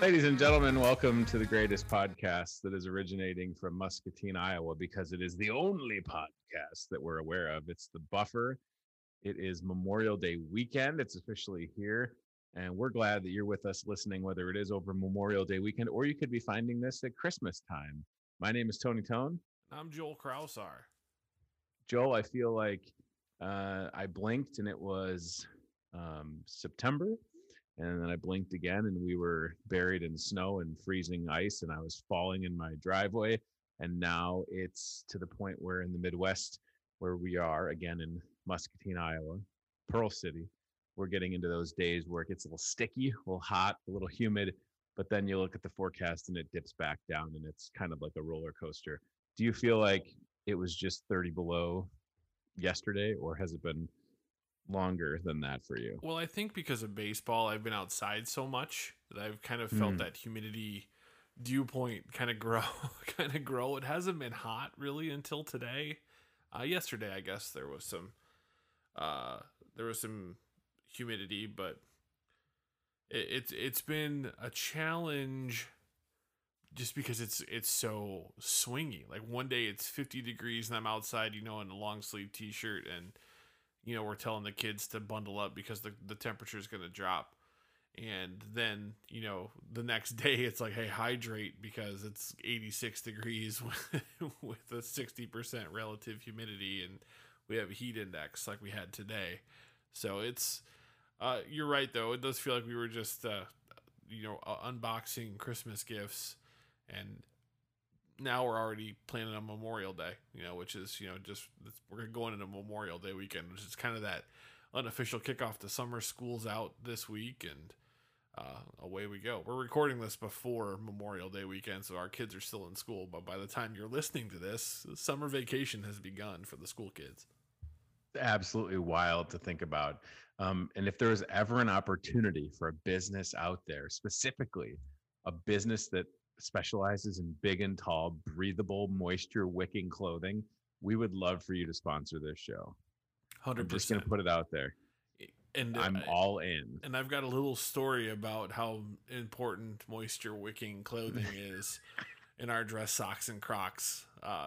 Ladies and gentlemen, welcome to the greatest podcast that is originating from Muscatine, Iowa, because it is the only podcast that we're aware of. It's The Buffer. It is Memorial Day weekend. It's officially here, and we're glad that you're with us listening, whether it is over Memorial Day weekend or you could be finding this at Christmas time. My name is Tony Tone. I'm Joel Krausar. Joel, I feel like I blinked and it was September. And then I blinked again and we were buried in snow and freezing ice and I was falling in my driveway. And now it's to the point where in the Midwest, where we are again in Muscatine, Iowa, Pearl City, we're getting into those days where it gets a little sticky, a little hot, a little humid. But then you look at the forecast and it dips back down and it's kind of like a roller coaster. Do you feel like it was just 30 below yesterday or has it been longer than that for you? Well, I think because of baseball, I've been outside so much that I've kind of felt that humidity dew point kind of grow, kind of grow. It hasn't been hot really until today. Yesterday, I guess there was some humidity, but it's been a challenge just because it's so swingy. Like one day it's 50 degrees and I'm outside, in a long sleeve t-shirt and we're telling the kids to bundle up because the temperature is going to drop. And then, the next day it's like, hey, hydrate because it's 86 degrees with a 60% relative humidity and we have a heat index like we had today. So it's, you're right though. It does feel like we were just, unboxing Christmas gifts and now we're already planning on Memorial Day, which is, we're going into Memorial Day weekend, which is kind of that unofficial kickoff to summer. School's out this week and away we go. We're recording this before Memorial Day weekend, so our kids are still in school. But by the time you're listening to this, summer vacation has begun for the school kids. Absolutely wild to think about. And if there was ever an opportunity for a business out there, specifically a business that specializes in big and tall, breathable, moisture wicking clothing, we would love for you to sponsor this show. 100%. I'm just going to put it out there. And I'm all in. And I've got a little story about how important moisture wicking clothing is in our dress socks and Crocs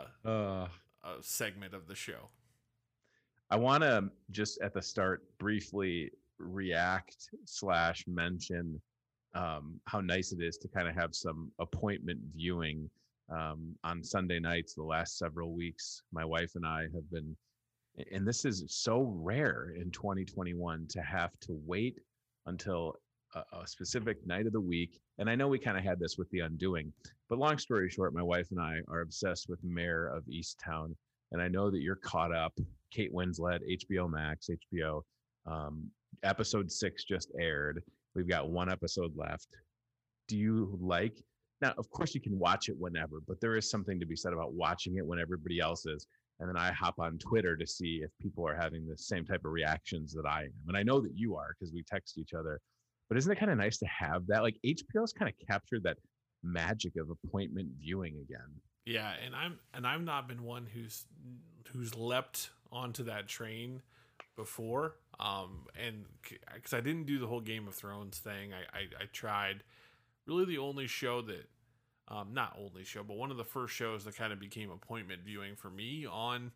segment of the show. I want to just at the start briefly react / mention how nice it is to kind of have some appointment viewing on Sunday nights the last several weeks. My wife and I have been, and this is so rare in 2021 to have to wait until a specific night of the week. And I know we kind of had this with The Undoing, but long story short, my wife and I are obsessed with Mare of Easttown. And I know that you're caught up. Kate Winslet, HBO Max, HBO. Episode 6 just aired. We've got one episode left. Do you like, now, of course you can watch it whenever, but there is something to be said about watching it when everybody else is. And then I hop on Twitter to see if people are having the same type of reactions that I am. And I know that you are because we text each other. But isn't it kind of nice to have that? Like HBO's kind of captured that magic of appointment viewing again. Yeah, and I've not been one who's leapt onto that train before. And because I didn't do the whole Game of Thrones thing, I tried. Really, the only show that, not only show, but one of the first shows that kind of became appointment viewing for me on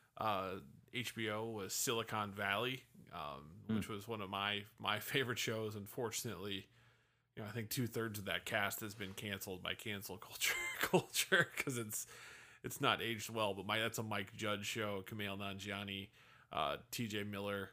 HBO was Silicon Valley, which was one of my favorite shows. Unfortunately, I think 2/3 of that cast has been canceled by cancel culture because it's not aged well. But that's a Mike Judge show. Kumail Nanjiani, T.J. Miller,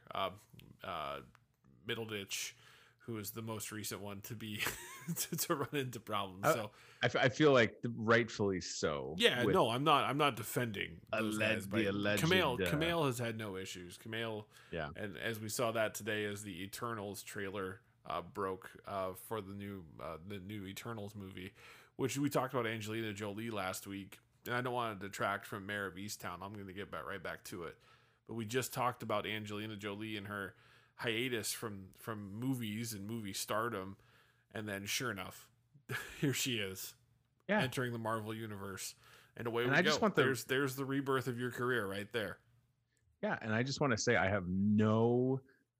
Middleditch, who is the most recent one to be to run into problems. So I feel like rightfully so. Yeah, no, I'm not defending those guys, but Kumail has had no issues. Kumail, yeah, and as we saw that today, as the Eternals trailer broke for the new Eternals movie, which we talked about Angelina Jolie last week, and I don't want to detract from Mare of Easttown. I'm going to get right back to it, but we just talked about Angelina Jolie and her hiatus from movies and movie stardom, and then sure enough, here she is, entering the Marvel universe, and away we go. Just want there's the rebirth of your career right there. Yeah, and I just want to say I have no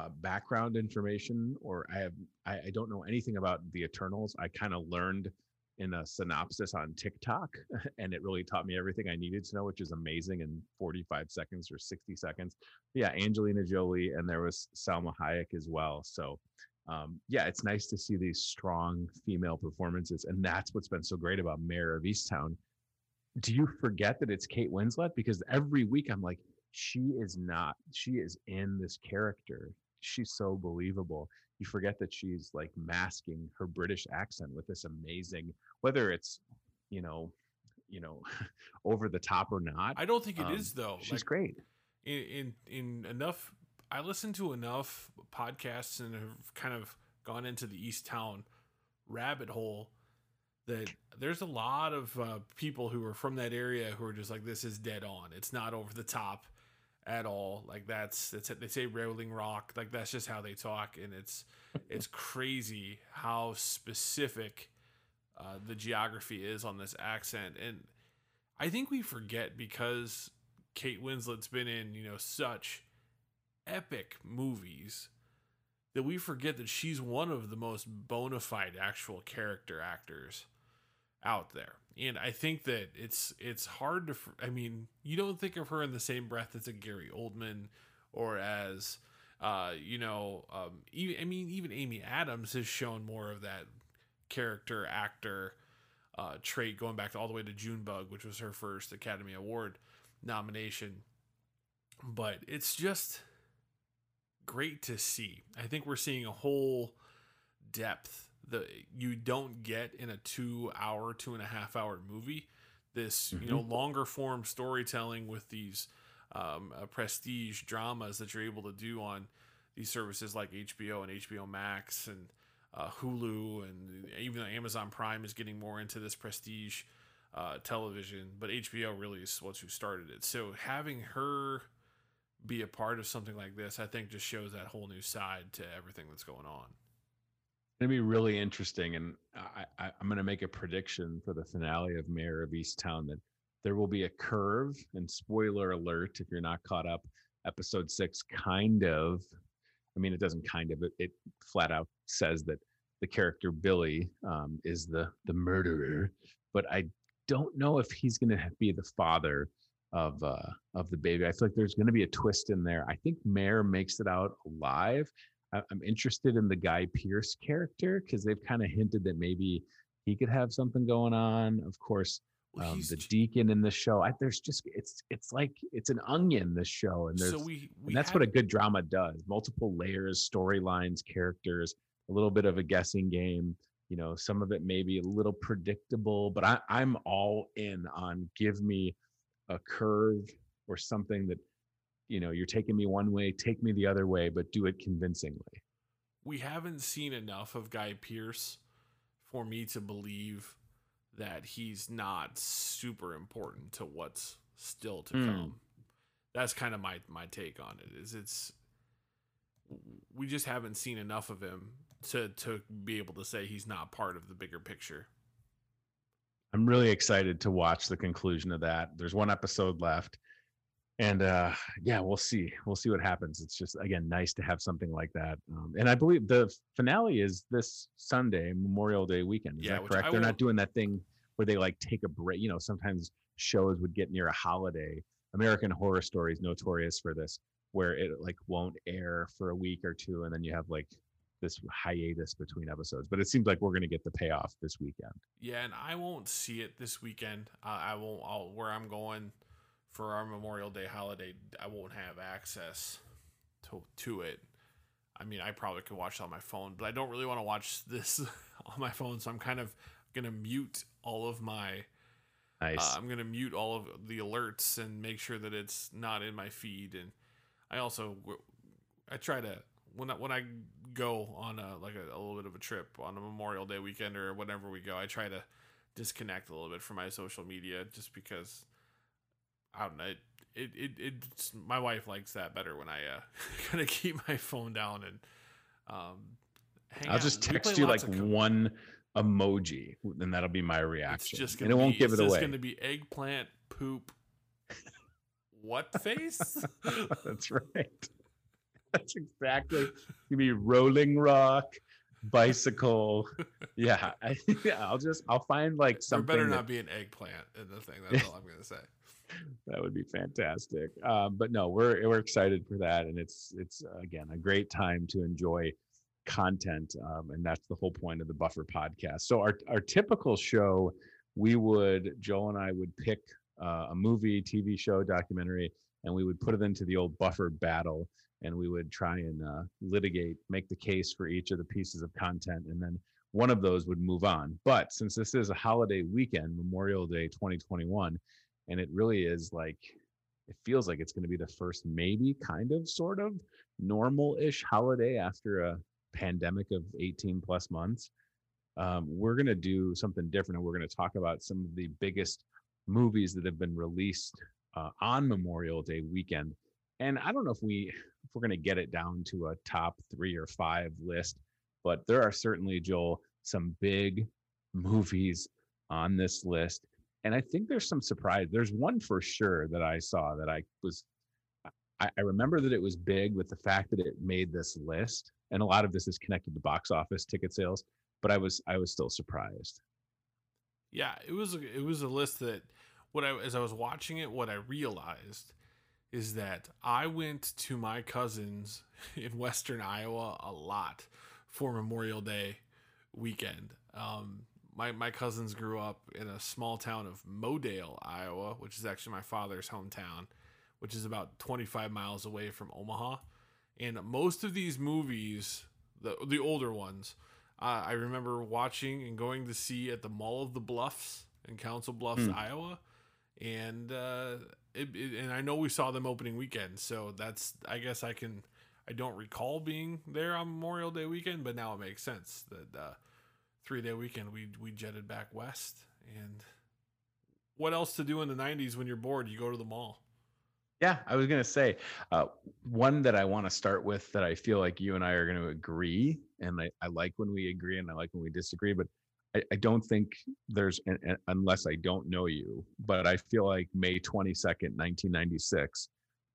background information, or I don't know anything about the Eternals. I kind of learned in a synopsis on TikTok, and it really taught me everything I needed to know, which is amazing in 45 seconds or 60 seconds. But yeah, Angelina Jolie, and there was Salma Hayek as well. So yeah, it's nice to see these strong female performances, and that's what's been so great about Mayor of Easttown. Do you forget that it's Kate Winslet? Because every week I'm like, she is not, she is in this character. She's so believable. You forget that she's like masking her British accent with this amazing, whether it's, you know, you know, over the top or not. I don't think it is though. She's Like great. in enough, I listen to enough podcasts and have kind of gone into the East Town rabbit hole that there's a lot of people who are from that area who are just like, this is dead on. It's not over the top at all. Like that's they say Rolling Rock. Like that's just how they talk, and it's crazy how specific the geography is on this accent. And I think we forget because Kate Winslet's been in such epic movies that we forget that she's one of the most bona fide actual character actors out there. And I think that it's hard to, I mean, you don't think of her in the same breath as a Gary Oldman or as even Amy Adams has shown more of that character actor trait, going back all the way to Junebug, which was her first Academy Award nomination. But it's just great to see. I think we're seeing a whole depth that you don't get in a 2.5 hour movie. This longer form storytelling with these prestige dramas that you're able to do on these services like HBO and HBO Max and Hulu, and even Amazon Prime is getting more into this prestige television, but HBO really is what's who started it. So having her be a part of something like this, I think just shows that whole new side to everything that's going on. It'd be really interesting, and I'm going to make a prediction for the finale of Mayor of Easttown that there will be a curve. And spoiler alert, if you're not caught up, episode 6 kind of, I mean, it doesn't kind of, it flat out says that the character Billy is the murderer, but I don't know if he's going to be the father of the baby. I feel like there's going to be a twist in there. I think Mayor makes it out alive. I'm interested in the Guy Pearce character because they've kind of hinted that maybe he could have something going on. Of course, the deacon in the show. There's just it's like it's an onion, this show, and there's and that's what a good drama does: multiple layers, storylines, characters, a little bit of a guessing game. Some of it may be a little predictable, but I'm all in on give me a curve or something that. You're taking me one way, take me the other way, but do it convincingly. We haven't seen enough of Guy Pearce for me to believe that he's not super important to what's still to come. That's kind of my take on it. We just haven't seen enough of him to be able to say he's not part of the bigger picture. I'm really excited to watch the conclusion of that. There's one episode left. And yeah, we'll see what happens. It's just, again, nice to have something like that. And I believe the finale is this Sunday, Memorial Day weekend. Is that correct? They're not doing that thing where they like take a break. Sometimes shows would get near a holiday. American Horror Story is notorious for this, where it like won't air for a week or two, and then you have like this hiatus between episodes. But it seems like we're going to get the payoff this weekend. Yeah, and I won't see it this weekend. I won't. Where I'm going for our Memorial Day holiday, I won't have access to it. I mean, I probably could watch it on my phone, but I don't really want to watch this on my phone, so I'm kind of going to mute all of my... Nice. I'm going to mute all of the alerts and make sure that it's not in my feed. And I try to, when I go on a little bit of a trip on a Memorial Day weekend or whenever we go, I try to disconnect a little bit from my social media just because... I don't know. It's my wife likes that better when I kind of keep my phone down and hang out. I'll just text you like one emoji, and that'll be my reaction. And it won't give it away. It's going to be eggplant poop. What face? That's right. That's exactly. You mean Rolling Rock, bicycle. Yeah, I'll find like There better something that not be an eggplant in the thing. That's all I'm gonna say. that would be fantastic. But no, we're excited for that, and it's again a great time to enjoy content, and that's the whole point of the Buffer podcast. So our typical show, Joel and I would pick a movie, TV show, documentary, and we would put it into the old Buffer battle, and we would try and make the case for each of the pieces of content, and then one of those would move on. But since this is a holiday weekend, Memorial Day 2021, and it really is like, it feels like it's going to be the first, maybe kind of sort of normal-ish holiday after a pandemic of 18 plus months. We're going to do something different, and we're going to talk about some of the biggest movies that have been released on Memorial Day weekend. And I don't know if we're going to get it down to a top 3 or 5 list, but there are certainly, Joel, some big movies on this list. And I think there's some surprise. There's one for sure that I saw that I remember that it was big with the fact that it made this list. And a lot of this is connected to box office ticket sales, but I was still surprised. Yeah, it was a list that as I was watching it, what I realized is that I went to my cousins in Western Iowa a lot for Memorial Day weekend. My cousins grew up in a small town of Modale, Iowa, which is actually my father's hometown, which is about 25 miles away from Omaha. And most of these movies, the older ones, I remember watching and going to see at the Mall of the Bluffs in Council Bluffs, Iowa. And and I know we saw them opening weekend, so I guess I don't recall being there on Memorial Day weekend, but now it makes sense that 3-day weekend we jetted back west. And what else to do in the 90s when you're bored? You go to the mall. Yeah, I was going to say one that I want to start with that I feel like you and I are going to agree. And I like when we agree and I like when we disagree, but I don't think there's, unless I don't know you, but I feel like May 22nd, 1996.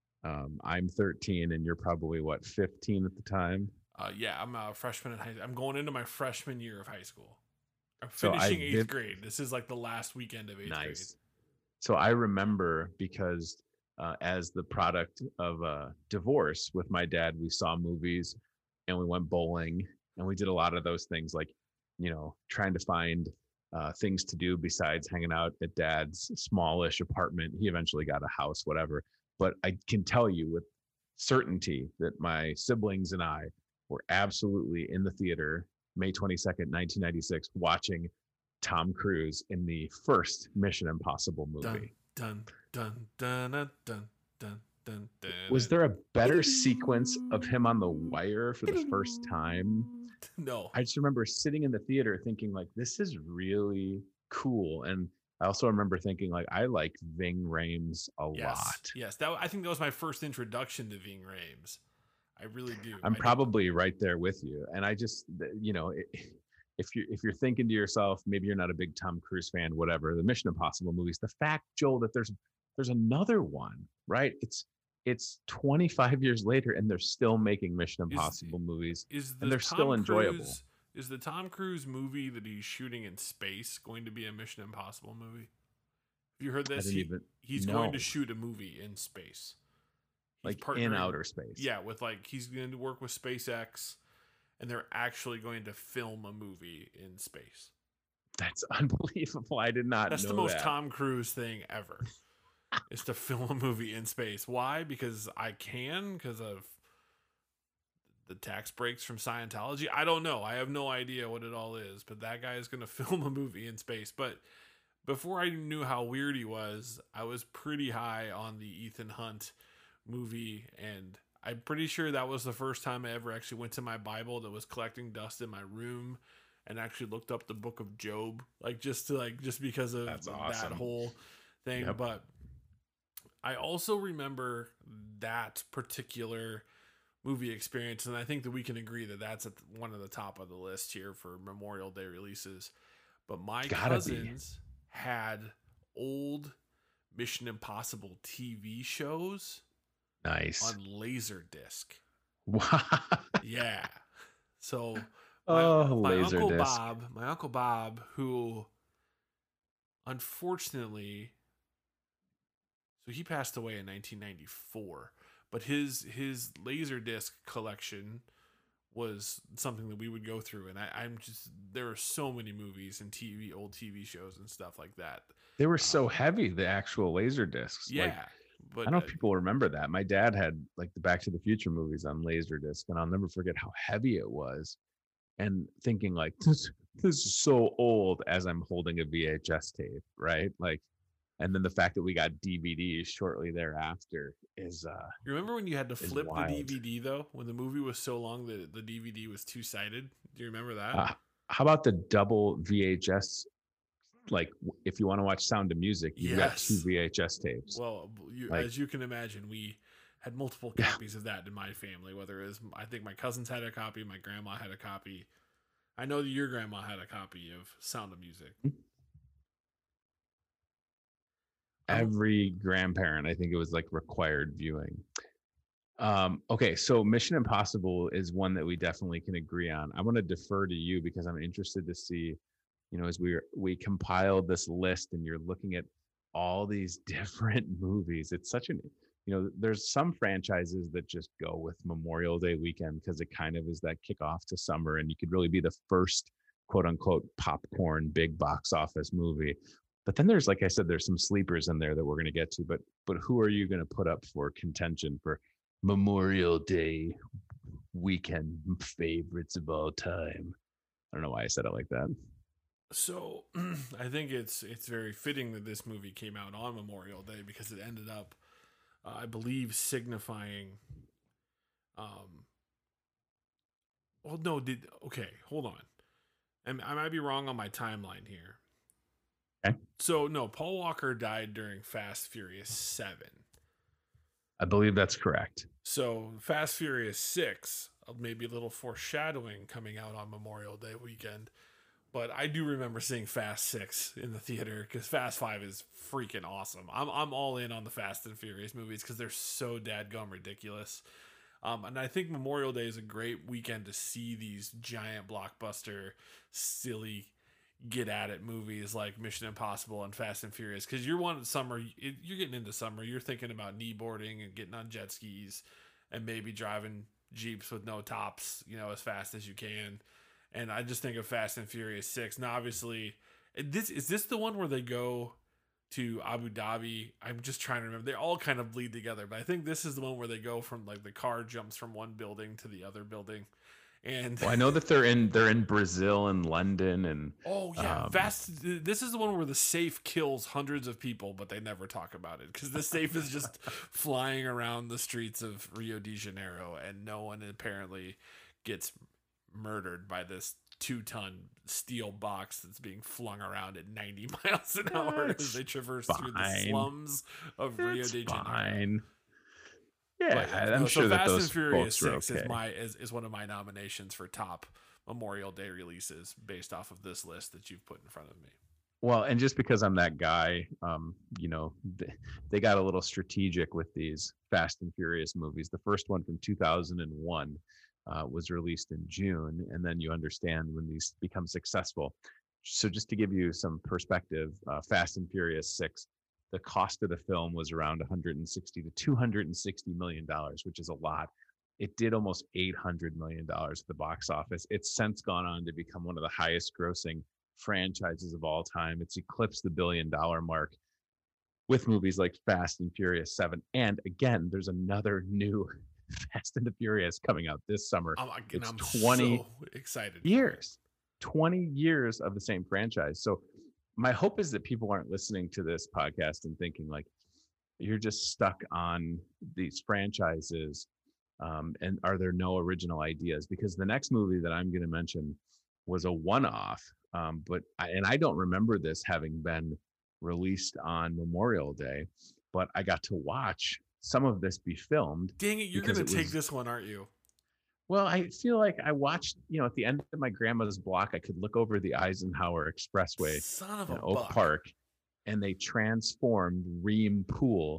I'm 13 and you're probably 15 at the time. Yeah, I'm a freshman in high. I'm going into my freshman year of high school. I'm finishing 8th grade. This is like the last weekend of 8th grade. So I remember because as the product of a divorce with my dad, we saw movies and we went bowling and we did a lot of those things, like, trying to find things to do besides hanging out at dad's smallish apartment. He eventually got a house, whatever. But I can tell you with certainty that my siblings and I were absolutely in the theater May 22nd, 1996, watching Tom Cruise in the first Mission Impossible movie. Dun, dun, dun, dun, dun, dun, dun, dun. Was there a better sequence of him on the wire for the first time? No. I just remember sitting in the theater thinking, like, this is really cool. And I also remember thinking, like, I like Ving Rhames a lot. Yes, I think that was my first introduction to Ving Rhames. I really do. I'm probably right there with you. And I just, if you're thinking to yourself, maybe you're not a big Tom Cruise fan, whatever, the Mission Impossible movies, the fact, Joel, that there's another one, right? It's 25 years later and they're still making Mission Impossible movies, and they're still enjoyable. Is the Tom Cruise movie that he's shooting in space going to be a Mission Impossible movie? Have you heard this? He's going to shoot a movie in space. Like in outer space. Yeah, he's going to work with SpaceX, and they're actually going to film a movie in space. That's unbelievable. I did not know that. That's the most Tom Cruise thing ever, is to film a movie in space. Why? Because because of the tax breaks from Scientology. I don't know. I have no idea what it all is, but that guy is going to film a movie in space. But before I knew how weird he was, I was pretty high on the Ethan Hunt movie, and I'm pretty sure that was the first time I ever actually went to my Bible that was collecting dust in my room and actually looked up the book of Job, just because of that whole thing. Yep. But I also remember that particular movie experience, and I think that we can agree that that's at one of the top of the list here for Memorial Day releases. But my cousins had old Mission Impossible TV shows. Nice. On Laserdisc. Yeah. So Oh, my laser uncle disc. Bob, who unfortunately, so he passed away in 1994, but his laser disc collection was something that we would go through, and I'm just, there are so many movies and old TV shows and stuff like that. They were Um, so heavy, the actual laser discs. Like, yeah, I but don't know if people remember that. My dad had like the Back to the Future movies on laser disc, and I'll never forget how heavy it was. And thinking like this is so old as I'm holding a VHS tape, right? Like, and then the fact that we got DVDs shortly thereafter you remember when you had to is flip the wild. DVD though, when the movie was so long that the DVD was two sided? Do you remember that? Uh, how about the double VHS? Like, if you want to watch Sound of Music, you've got two Yes. VHS tapes. Well, Like, as you can imagine, we had multiple yeah, copies of that in my family. Whether it was, I think my cousins had a copy, my grandma had a copy. I know that your grandma had a copy of Sound of Music. I'm every grandparent, I think it was like required viewing. Okay, so Mission Impossible is one that we definitely can agree on. I want to defer to you because I'm interested to see, as we compiled this list and you're looking at all these different movies. It's such an, there's some franchises that just go with Memorial Day weekend because it kind of is that kickoff to summer, and you could really be the first quote unquote popcorn big box office movie. But then there's, like I said, there's some sleepers in there that we're going to get to. But who are you going to put up for contention for Memorial Day weekend favorites of all time? I don't know why I said it like that. So I think it's very fitting that this movie came out on Memorial Day because it ended up, I believe, signifying. Um, well, no, did okay. Hold on, and I might be wrong on my timeline here. Okay. So no, Paul Walker died during Fast Furious 7. I believe that's correct. So Fast Furious 6, maybe a little foreshadowing coming out on Memorial Day weekend. But I do remember seeing Fast 6 in the theater because Fast 5 is freaking awesome. I'm all in on the Fast and Furious movies because they're so dadgum ridiculous. And I think Memorial Day is a great weekend to see these giant blockbuster, silly, get at it movies like Mission Impossible and Fast and Furious. Because you're one summer, you're getting into summer, you're thinking about kneeboarding and getting on jet skis and maybe driving Jeeps with no tops, as fast as you can. And I just think of Fast and Furious 6. Now, obviously, is this the one where they go to Abu Dhabi? I'm just trying to remember. They all kind of bleed together, but I think this is the one where they go from, like, the car jumps from one building to the other building. And Well, I know that they're in Brazil and London and oh yeah, um, Fast. This is the one where the safe kills hundreds of people, but they never talk about it because the safe is just flying around the streets of Rio de Janeiro, and no one apparently gets murdered by this 2-ton steel box that's being flung around at 90 miles an hour as it's they traverse through the fine. slums of Rio It's de Janeiro. fine. But yeah, Yeah, I'm no. So sure that Fast and those Furious folks were 6 is okay. one of my nominations for top Memorial Day releases based off of this list that you've put in front of me. Well, and just because I'm that guy, they got a little strategic with these Fast and Furious movies. The first one from 2001 was released in June, and then you understand when these become successful. So, just to give you some perspective, Fast and Furious 6, the cost of the film was around 160 to 260 million dollars, which is a lot. It did almost 800 million dollars at the box office. It's since gone on to become one of the highest grossing franchises of all time. It's eclipsed the $1 billion mark with movies like Fast and Furious 7. And again, there's another new Fast and the Furious coming out this summer. And It's I'm 20 so excited for it. years, 20 years of the same franchise. So my hope is that people aren't listening to this podcast and thinking like you're just stuck on these franchises, and are there no original ideas? Because the next movie that I'm going to mention was a one-off, and I don't remember this having been released on Memorial Day, but I got to watch some of this be filmed Dang it, you're because gonna it take was, this one, aren't you? well, I feel like I watched, at the end of my grandma's block, I could look over the Eisenhower Expressway Son of in a Oak buck. Park, and they transformed Ream Pool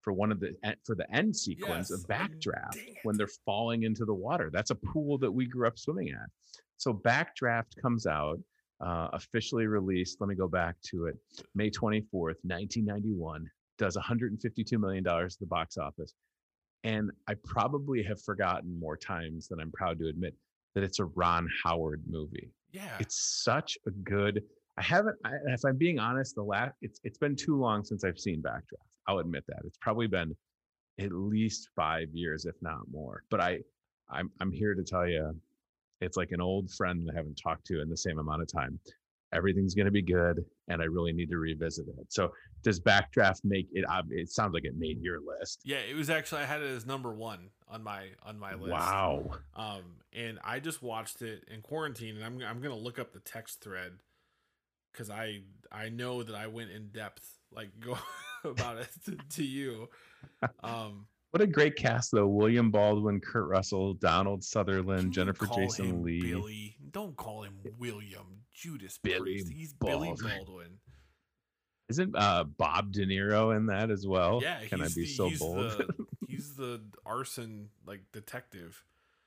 for the end sequence of Yes. Backdraft Dang when it. they're falling into the water. That's a pool that we grew up swimming at. So Backdraft comes out, officially released. Let me go back to it. May 24th, 1991, does $152 million at the box office. And I probably have forgotten more times than I'm proud to admit that it's a Ron Howard movie. Yeah. It's such a good. If I'm being honest, it's been too long since I've seen Backdraft. I'll admit that. It's probably been at least 5 years, if not more. But I'm here to tell you, it's like an old friend that I haven't talked to in the same amount of time. Everything's going to be good, and I really need to revisit it. So, does Backdraft make it? It sounds like it made your list. Yeah, it was actually, I had it as number 1 on my list. Wow. And I just watched it in quarantine, and I'm gonna look up the text thread because I know that I went in depth, like, go about it to you. What a great cast, though. William Baldwin, Kurt Russell, Donald Sutherland, Can you Jennifer call Jason him Lee. Billy? Don't call him William. Judas Billy Priest. He's Billy Baldwin. Baldwin. Isn't Bob De Niro in that as well? Yeah, Can I be so bold? He's the arson, like, detective.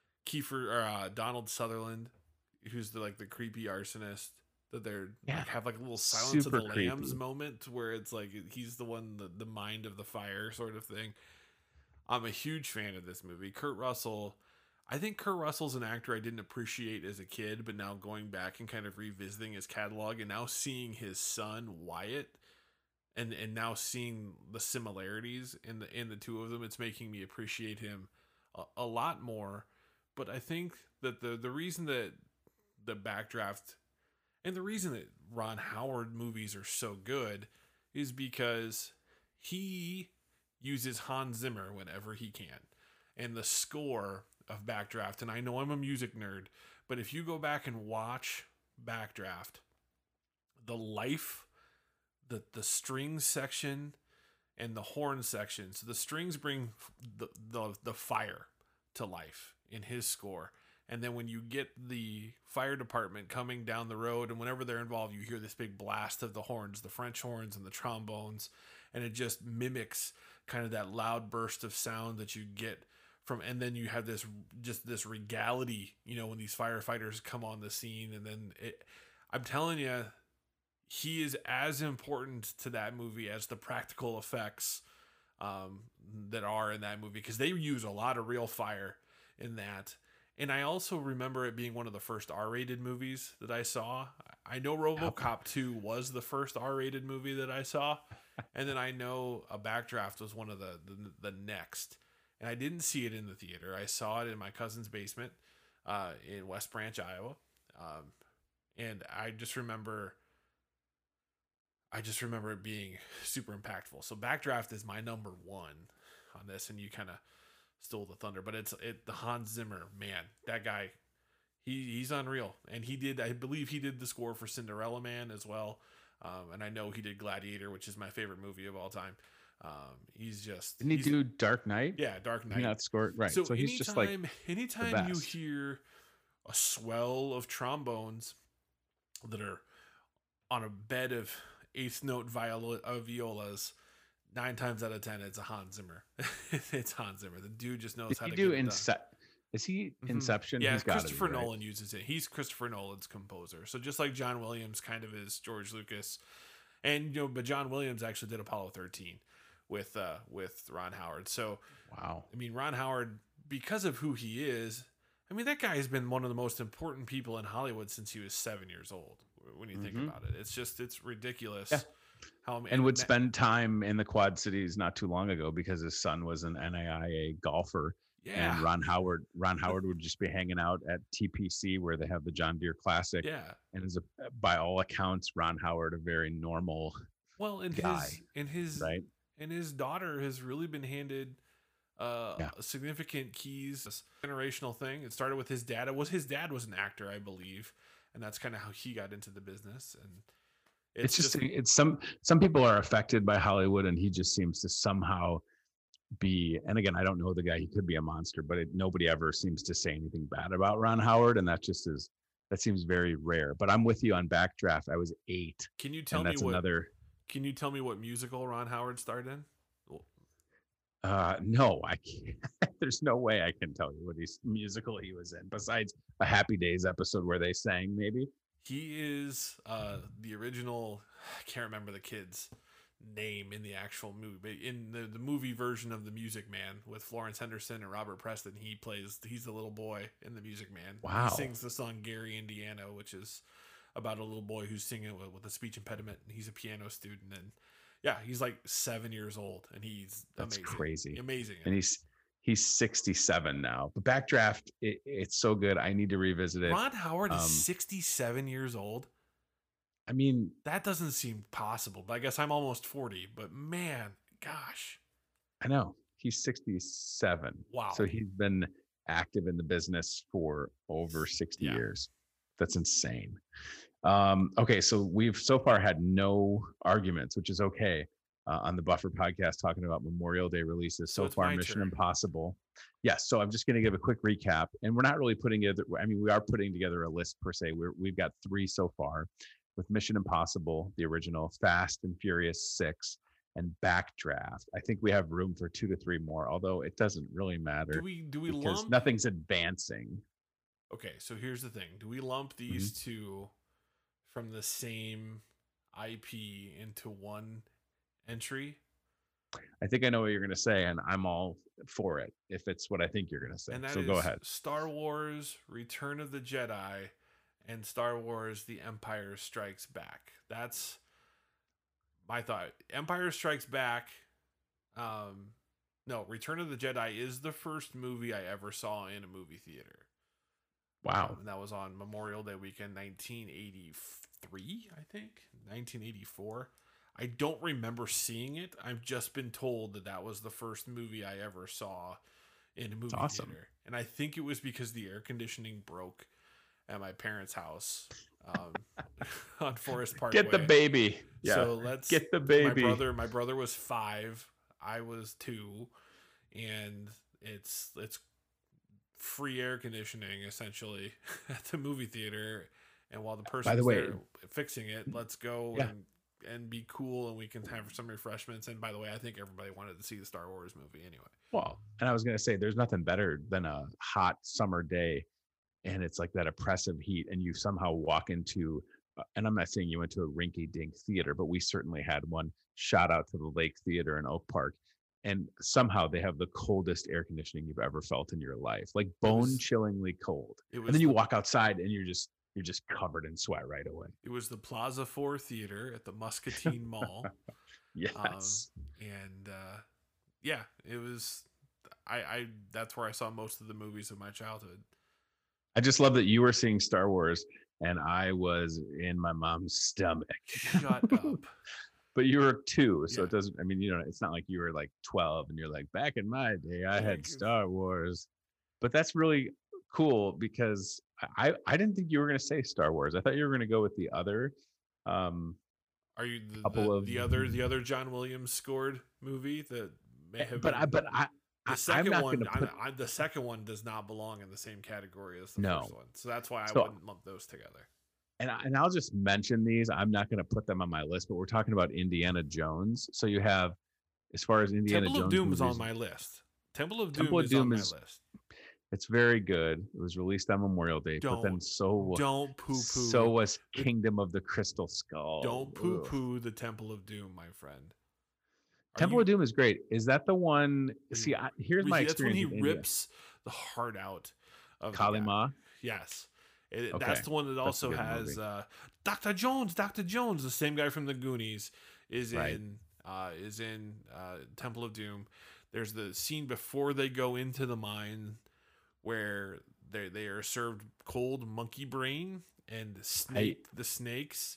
Donald Sutherland, who's the creepy arsonist that they're have like a little Silence of the Lambs creepy moment where it's like he's the one, the mind of the fire sort of thing. I'm a huge fan of this movie. Kurt Russell. I think Kurt Russell's an actor I didn't appreciate as a kid, but now going back and kind of revisiting his catalog and now seeing his son Wyatt and now seeing the similarities in the two of them, it's making me appreciate him a lot more. But I think that the reason that the Backdraft and the reason that Ron Howard movies are so good is because he uses Hans Zimmer whenever he can. And the score of Backdraft, and I know I'm a music nerd, but if you go back and watch Backdraft, the strings section and the horn section. So the strings bring the fire to life in his score. And then when you get the fire department coming down the road, and whenever they're involved, you hear this big blast of the horns, the French horns and the trombones, and it just mimics kind of that loud burst of sound that you get from, and then you have this regality, when these firefighters come on the scene, and then I'm telling you, he is as important to that movie as the practical effects that are in that movie, because they use a lot of real fire in that. And I also remember it being one of the first R-rated movies that I saw. I know RoboCop 2 was the first R-rated movie that I saw. And then I know A Backdraft was one of the next. And I didn't see it in the theater. I saw it in my cousin's basement in West Branch, Iowa. And I just remember it being super impactful. So Backdraft is my number 1 on this, and you kind of stole the thunder, but the Hans Zimmer, man, that guy, he's unreal. And I believe he did the score for Cinderella Man as well. And I know he did Gladiator, which is my favorite movie of all time. Didn't he do Dark Knight? Yeah, Dark Knight. Not scored, right? So he's just like anytime you hear a swell of trombones that are on a bed of eighth note violas, 9 times out of 10, it's a Hans Zimmer. It's Hans Zimmer. The dude just knows how to do it. Is he Inception? Yeah, Christopher Nolan uses it. He's Christopher Nolan's composer. So just like John Williams kind of is George Lucas. And, but John Williams actually did Apollo 13 with Ron Howard. So, wow. I mean, Ron Howard, because of who he is, I mean, that guy has been one of the most important people in Hollywood since he was 7 years old, when you think about it. It's ridiculous. Yeah. Would spend time in the Quad Cities not too long ago because his son was an NAIA golfer. Yeah. And Ron Howard would just be hanging out at TPC where they have the John Deere Classic. Yeah. And by all accounts, Ron Howard, a very normal guy. His daughter has really been handed significant keys. This generational thing. It started with his dad. His dad was an actor, I believe, and that's kind of how he got into the business. And it's some people are affected by Hollywood, and he just seems to somehow be. And again, I don't know the guy. He could be a monster, but nobody ever seems to say anything bad about Ron Howard, and that seems very rare. But I'm with you on Backdraft. I was 8. Can you tell me what musical Ron Howard starred in? No, I can't. There's no way I can tell you what musical he was in besides a Happy Days episode where they sang. Maybe. He is the original. I can't remember the kid's name in the actual movie, but in the movie version of The Music Man with Florence Henderson and Robert Preston, he's the little boy in The Music Man. Wow. He sings the song Gary, Indiana, which is about a little boy who's singing with a speech impediment, and he's a piano student. And yeah, he's like 7 years old, and he's That's amazing. crazy. Amazing. And he's 67 now. But Backdraft, it's so good. I need to revisit it. Ron Howard is 67 years old. I mean, that doesn't seem possible, but I guess I'm almost 40, but man, gosh. I know. He's 67. Wow. So he's been active in the business for over 60 years. That's insane. Okay, so we've so far had no arguments, which is okay, on the Buffer podcast talking about Memorial Day releases. So far, Mission Impossible. Yes, so I'm just going to give a quick recap, and we're not really putting together. I mean, we are putting together a list per se. We've got 3 so far, with Mission Impossible, the original, Fast and Furious 6, and Backdraft. I think we have room for 2 to 3 more, although it doesn't really matter. Do we lump? Nothing's advancing. Okay, so here's the thing: do we lump these two from the same IP into one entry? I think I know what you're going to say, and I'm all for it if it's what I think you're going to say. And that so go ahead. Star Wars: Return of the Jedi and Star Wars: The Empire Strikes Back. That's my thought. Empire Strikes Back. No, Return of the Jedi is the first movie I ever saw in a movie theater. Wow. And that was on Memorial Day weekend, 1983, I think. 1984. I don't remember seeing it. I've just been told that was the first movie I ever saw in a movie theater. And I think it was because the air conditioning broke at my parents' house on Forest Parkway. Get the baby. Yeah. So let's get the baby. My brother was 5. I was 2. And it's free air conditioning essentially at the movie theater, and while the person's there fixing it, let's go and be cool, and we can have some refreshments. And by the way, I think everybody wanted to see the Star Wars movie anyway. Well, and I was going to say there's nothing better than a hot summer day and it's like that oppressive heat, and you somehow walk into and I'm not saying you went to a rinky-dink theater, but we certainly had one. Shout out to the Lake Theater in Oak Park. And somehow they have the coldest air conditioning you've ever felt in your life, like bone-chillingly cold. And then you walk outside and you're just covered in sweat right away. It was the Plaza 4 Theater at the Muscatine Mall. Yes. It was. I that's where I saw most of the movies of my childhood. I just love that you were seeing Star Wars and I was in my mom's stomach. Shut up. But you were 2, so it doesn't. I mean, it's not like you were like 12 and you're like, back in my day, I had Star Wars. But that's really cool because I didn't think you were going to say Star Wars. I thought you were going to go with the other. Are you the other John Williams scored movie that may have? The second one does not belong in the same category as the first one, so that's why I wouldn't lump those together. And I'll just mention these. I'm not going to put them on my list, but we're talking about Indiana Jones. So you have, as far as Indiana Jones, Temple of Doom is on my list. Temple of Doom is on my list. It's very good. It was released on Memorial Day, but then don't poo-poo. So was Kingdom of the Crystal Skull. Don't poo-poo the Temple of Doom, my friend. Temple of Doom is great. Is that the one? See, here's my experience. That's when he rips the heart out of Kali Ma. Yes. That's the one that also has Dr. Jones. Dr. Jones, the same guy from the Goonies, is in Temple of Doom. There's the scene before they go into the mine where they are served cold monkey brain and the snakes.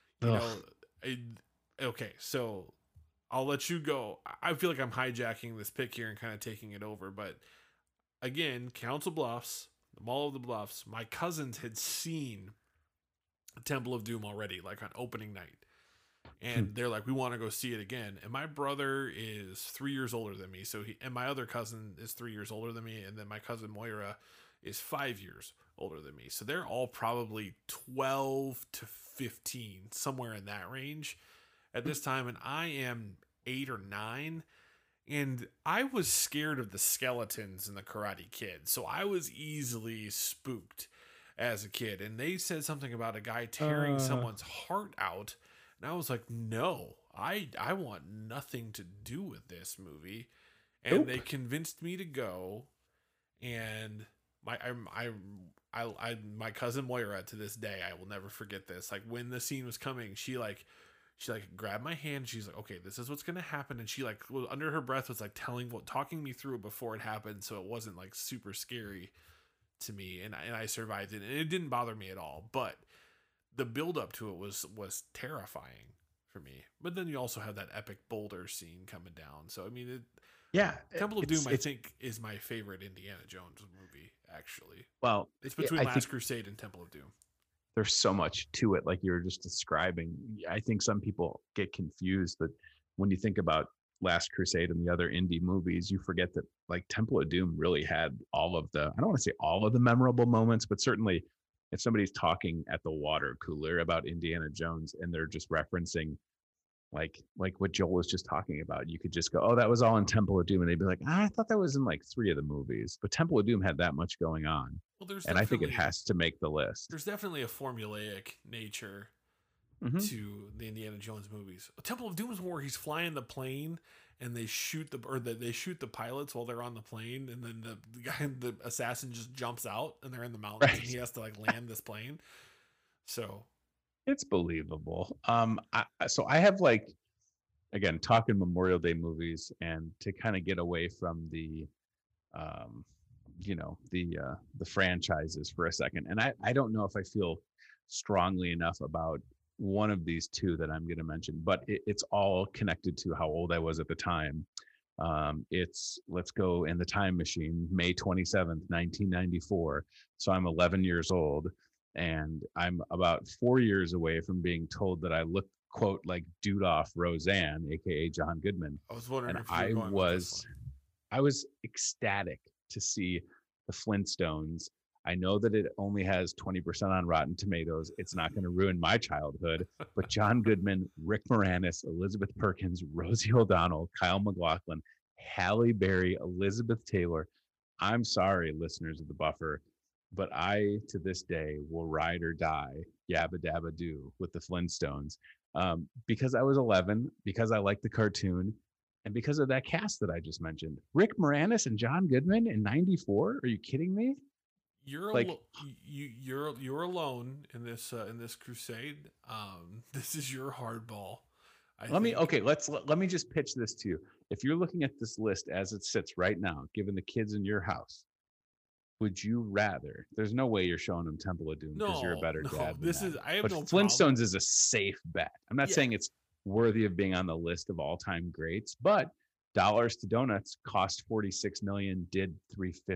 Okay, so I'll let you go. I feel like I'm hijacking this pick here and kind of taking it over, but again, Council Bluffs. The Mall of the Bluffs, my cousins had seen Temple of Doom already, like on opening night. And they're like, we want to go see it again. And my brother is 3 years older than me. And my other cousin is 3 years older than me. And then my cousin Moira is 5 years older than me. So they're all probably 12 to 15, somewhere in that range at this time. And I am 8 or 9. And I was scared of the skeletons in the Karate Kid, so I was easily spooked as a kid. And they said something about a guy tearing someone's heart out, and I was like, no, I want nothing to do with this movie. And they convinced me to go. And my cousin Moira, to this day, I will never forget this. Like, when the scene was coming, she grabbed my hand. She's like, okay, this is what's going to happen. And she like under her breath was like talking me through it before it happened. So it wasn't like super scary to me. And I survived it, and it didn't bother me at all. But the build up to it was terrifying for me. But then you also have that epic boulder scene coming down. So, I mean, Temple of Doom, I think, is my favorite Indiana Jones movie, actually. Well, it's between Last Crusade and Temple of Doom. There's so much to it, like you were just describing. I think some people get confused that when you think about Last Crusade and the other indie movies, you forget that like Temple of Doom really had all of the, I don't want to say all of the memorable moments, but certainly if somebody's talking at the water cooler about Indiana Jones and they're just referencing like what Joel was just talking about, you could just go, oh, that was all in Temple of Doom. And they'd be like, I thought that was in like 3 of the movies, but Temple of Doom had that much going on. Well, and I think it has to make the list. There's definitely a formulaic nature to the Indiana Jones movies. Temple of Doom is where he's flying the plane and they shoot the pilots while they're on the plane, and then the assassin just jumps out and they're in the mountains, and he has to like land this plane. So it's believable. So I have like, again, talking Memorial Day movies, and to kind of get away from the the franchises for a second. And I don't know if I feel strongly enough about one of these 2 that I'm going to mention, but it's all connected to how old I was at the time. Let's go in the time machine, May 27th, 1994. So I'm 11 years old, and I'm about 4 years away from being told that I look, quote, like Dudolph Roseanne, aka John Goodman. I was wondering and if you were going I was ecstatic to see the Flintstones. I know that it only has 20% on Rotten Tomatoes. It's not going to ruin my childhood, but John Goodman, Rick Moranis, Elizabeth Perkins, Rosie O'Donnell, Kyle MacLachlan, Halle Berry, Elizabeth Taylor. I'm sorry, listeners of The Buffer, but I, to this day, will ride or die Yabba Dabba Doo with the Flintstones, because I was 11, because I liked the cartoon, and because of that cast that I just mentioned. Rick Moranis and John Goodman in 94? Are you kidding me? You're like you're alone in this crusade. This is your hardball. Let me just pitch this to you. If you're looking at this list as it sits right now, given the kids in your house, would you rather? There's no way you're showing them Temple of Doom because you're a better dad. But Flintstones is a safe bet. I'm not saying it's worthy of being on the list of all-time greats, but Dollars to Donuts cost $46 million, did $350.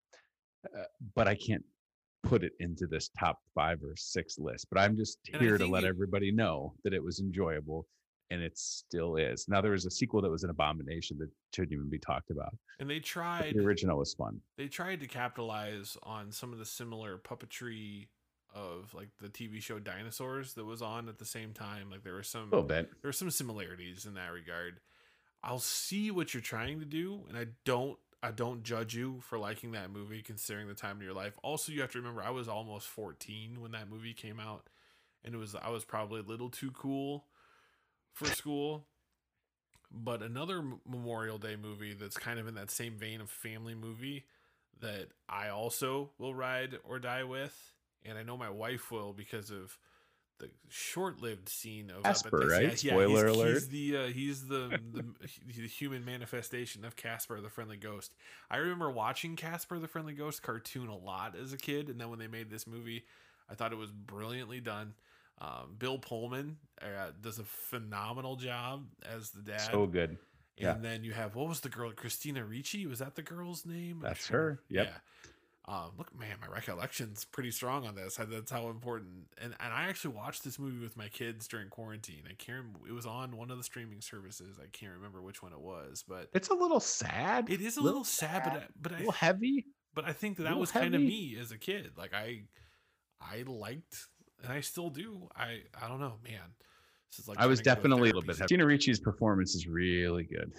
But I can't put it into this top 5 or 6 list. But I'm just here to let everybody know that it was enjoyable, and it still is. Now, there was a sequel that was an abomination that shouldn't even be talked about. And they tried. But the original was fun. They tried to capitalize on some of the similar puppetry of like the TV show Dinosaurs that was on at the same time. Like there were some similarities in that regard. I'll see what you're trying to do, and I don't judge you for liking that movie considering the time of your life. Also, you have to remember I was almost 14 when that movie came out, and I was probably a little too cool for school. But another Memorial Day movie that's kind of in that same vein of family movie that I also will ride or die with, and I know my wife will because of the short-lived scene of Casper, right? Spoiler alert. He's the human manifestation of Casper the Friendly Ghost. I remember watching Casper the Friendly Ghost cartoon a lot as a kid, and then when they made this movie, I thought it was brilliantly done. Bill Pullman does a phenomenal job as the dad. So good. And then you have, what was the girl? Christina Ricci? Was that the girl's name? That's her. Yep. Yeah. Look, man, my recollection's pretty strong on this. That's how important. And I actually watched this movie with my kids during quarantine. It was on one of the streaming services. I can't remember which one it was, but it's a little sad. It is a little sad, but a little heavy. But I think that was kind of me as a kid. Like I liked, and I still do. I don't know, man. This is like I was definitely a little bit heavy. Christina Ricci's performance is really good.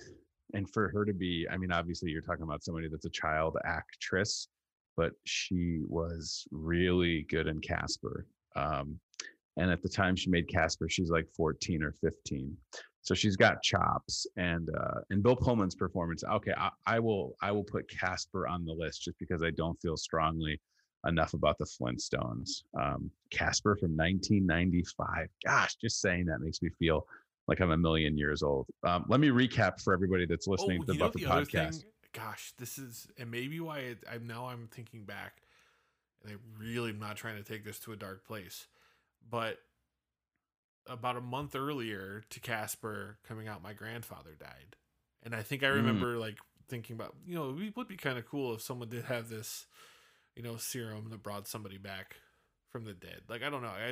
and for her to be, I mean, obviously you're talking about somebody that's a child actress, but she was really good in Casper. And at the time she made Casper, she's like 14 or 15. So she's got chops, and Bill Pullman's performance. Okay, I will put Casper on the list just because I don't feel strongly enough about the Flintstones. Casper from 1995. Gosh, just saying that makes me feel like I'm a million years old. Let me recap for everybody that's listening to the Buffer podcast. Gosh, this is, and maybe why I'm thinking back, and I really am not trying to take this to a dark place, but about a month earlier to Casper coming out, my grandfather died. And I think I remember like thinking about, it would be kind of cool if someone did have this, serum that brought somebody back from the dead. Like, I don't know.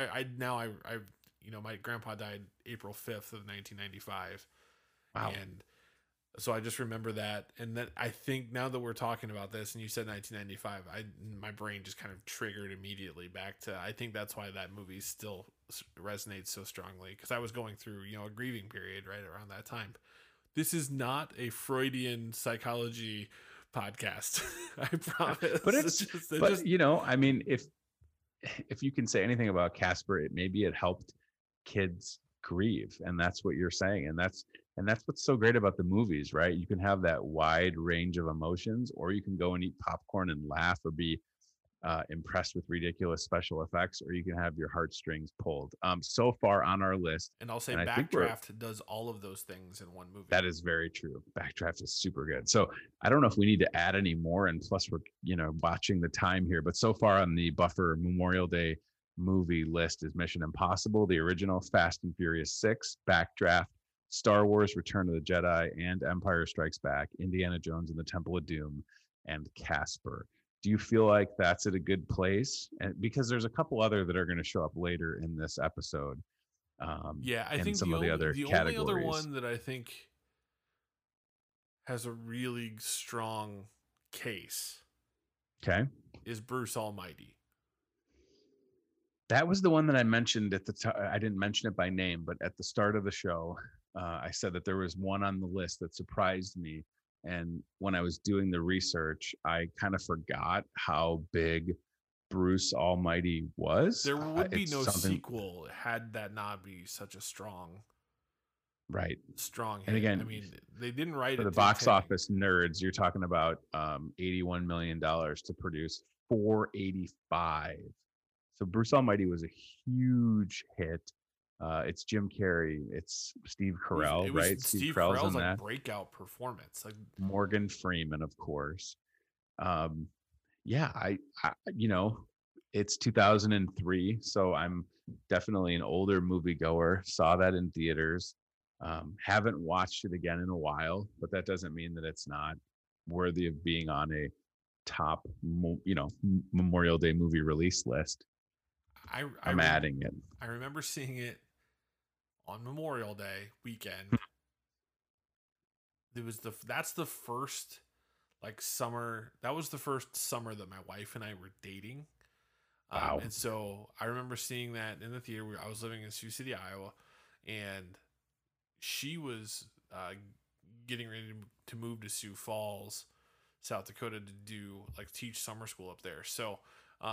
My grandpa died April 5th of 1995. Wow. And so I just remember that. And then I think now that we're talking about this and you said 1995, my brain just kind of triggered immediately back to, I think that's why that movie still resonates so strongly, because I was going through, a grieving period right around that time. This is not a Freudian psychology podcast. I promise. But I mean, if you can say anything about Casper, maybe it helped kids grieve, and that's what you're saying, and that's what's so great about the movies, right? You can have that wide range of emotions, or you can go and eat popcorn and laugh, or be impressed with ridiculous special effects, or you can have your heartstrings pulled. So far on our list, and I'll say Backdraft does all of those things in one movie. That is very true. Backdraft is super good. So I don't know if we need to add any more, and plus we're watching the time here, but so far on the Buffer Memorial Day movie list is Mission Impossible, the original, Fast and Furious 6, Backdraft, Star Wars Return of the Jedi and Empire Strikes Back, Indiana Jones and the Temple of Doom, and Casper. Do you feel like that's at a good place? And because there's a couple other that are going to show up later in this episode. I think some of the other categories. Only other one that I think has a really strong case, is Bruce Almighty. That was the one that I mentioned at the time. I didn't mention it by name, but at the start of the show, I said that there was one on the list that surprised me. And when I was doing the research, I kind of forgot how big Bruce Almighty was. There would be no sequel had that not be such a strong hit. And again, I mean, they didn't write for the box office nerds. You're talking about $81 million to produce 485. So Bruce Almighty was a huge hit. It's Jim Carrey. It's Steve Carell, right? Steve Carell's like breakout performance. Like Morgan Freeman, of course. I it's 2003, so I'm definitely an older moviegoer. Saw that in theaters. Haven't watched it again in a while, but that doesn't mean that it's not worthy of being on a top, Memorial Day movie release list. I'm adding it. I remember seeing it on Memorial Day weekend. That's the first summer. That was the first summer that my wife and I were dating. Wow. And so I remember seeing that in the theater. I was living in Sioux City, Iowa, and she was getting ready to move to Sioux Falls, South Dakota, to teach summer school up there. So,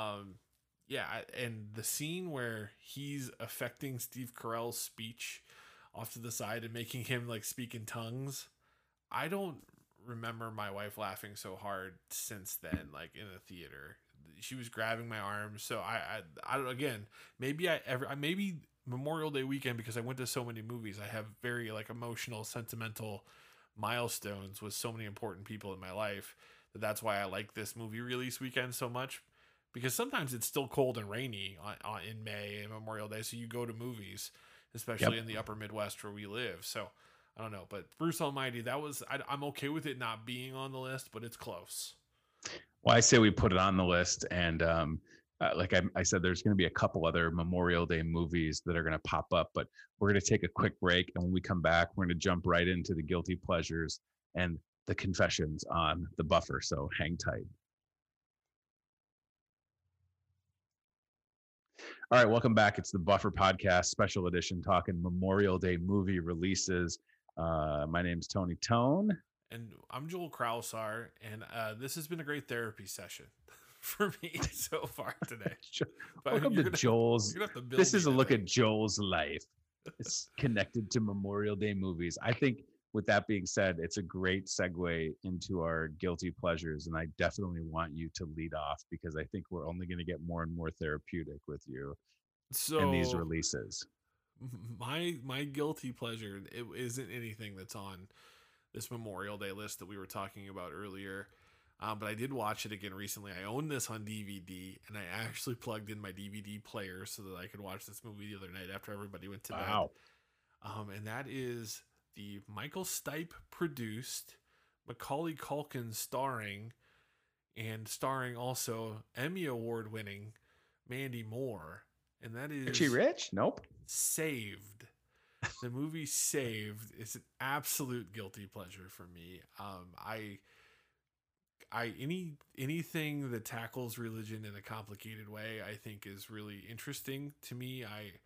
and the scene where he's affecting Steve Carell's speech off to the side and making him speak in tongues, I don't remember my wife laughing so hard since then, in a theater. She was grabbing my arm. So I again, maybe Memorial Day weekend, because I went to so many movies, I have very emotional, sentimental milestones with so many important people in my life, that's why I like this movie release weekend so much. Because sometimes it's still cold and rainy in May and Memorial Day, so you go to movies, especially in the upper Midwest where we live. So I don't know, but Bruce Almighty, I'm okay with it not being on the list, but it's close. Well, I say we put it on the list, and like I said, there's going to be a couple other Memorial Day movies that are going to pop up, but we're going to take a quick break, and when we come back, we're going to jump right into the guilty pleasures and the confessions on the Buffer. So hang tight. All right, welcome back. It's the Buffer Podcast, special edition, talking Memorial Day movie releases. My name's Tony Tone. And I'm Joel Krausar, and this has been a great therapy session for me so far today. But Welcome to Joel's. You're gonna have to build This is a me look today. at Joel's life. It's connected to Memorial Day movies. I think with that being said, it's a great segue into our guilty pleasures. And I definitely want you to lead off because I think we're only going to get more and more therapeutic with you in these So releases. my guilty pleasure, it isn't anything that's on this Memorial Day list that we were talking about earlier. But I did watch it again recently. I own this on DVD, and I actually plugged in my DVD player so that I could watch this movie the other night after everybody went to Wow. bed. And that is the Michael Stipe produced, Macaulay Culkin starring, and starring also Emmy Award winning Mandy Moore. And that is Richie Rich? Nope. Saved. The movie Saved is an absolute guilty pleasure for me. Anything that tackles religion in a complicated way, I think is really interesting to me.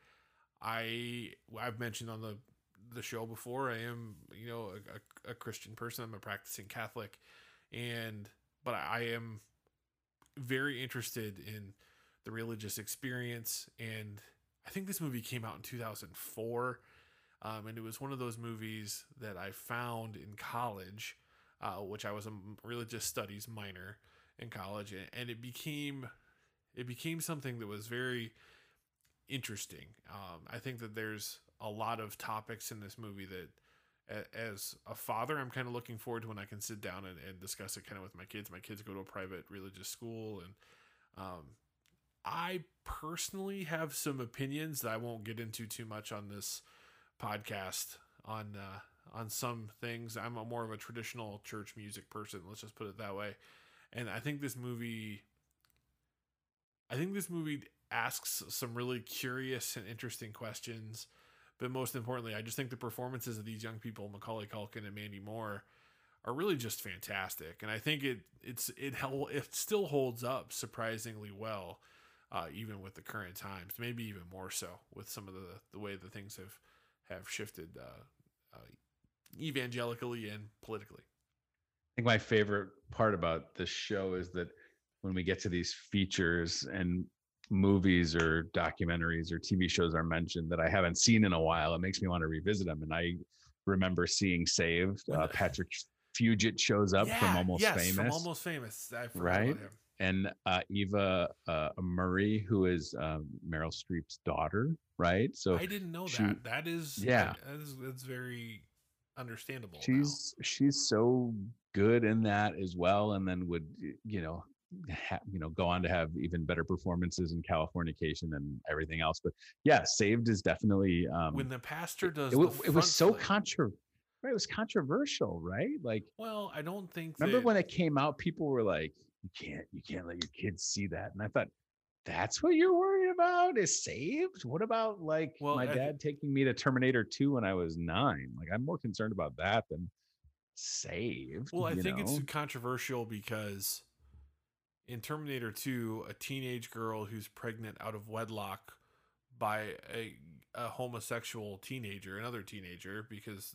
I've mentioned on the show before, I am, a Christian person. I'm a practicing Catholic, but I am very interested in the religious experience. And I think this movie came out in 2004. And it was one of those movies that I found in college, which I was a religious studies minor in college, and it became something that was very interesting. I think that there's a lot of topics in this movie that, as a father, I'm kind of looking forward to when I can sit down and discuss it kind of with my kids. My kids go to a private religious school, and I personally have some opinions that I won't get into too much on this podcast on some things. I'm more of a traditional church music person, let's just put it that way. And I think this movie asks some really curious and interesting questions, but most importantly, I just think the performances of these young people, Macaulay Culkin and Mandy Moore, are really just fantastic. And I think it still holds up surprisingly well, even with the current times, maybe even more so with some of the way that things have shifted evangelically and politically. I think my favorite part about this show is that when we get to these features and movies or documentaries or TV shows are mentioned that I haven't seen in a while, it makes me want to revisit them. And I remember seeing Saved. Patrick Fugit shows up from Almost Famous. From Almost Famous. I forgot right? about him. And Eva Murray, who is Meryl Streep's daughter, right? So I didn't know that. That is that's very understandable. She's so good in that as well, and then would go on to have even better performances in Californication and everything else. But yeah, Saved is definitely when the pastor does. It was so controversial. Right, it was controversial, right? Like, well, I don't think. Remember when it came out, people were like, "You can't let your kids see that," and I thought, that's what you're worried about is Saved? What about my dad taking me to Terminator 2 when I was 9? Like, I'm more concerned about that than Saved. Well, I think it's controversial because in Terminator 2, a teenage girl who's pregnant out of wedlock by a homosexual teenager, another teenager, because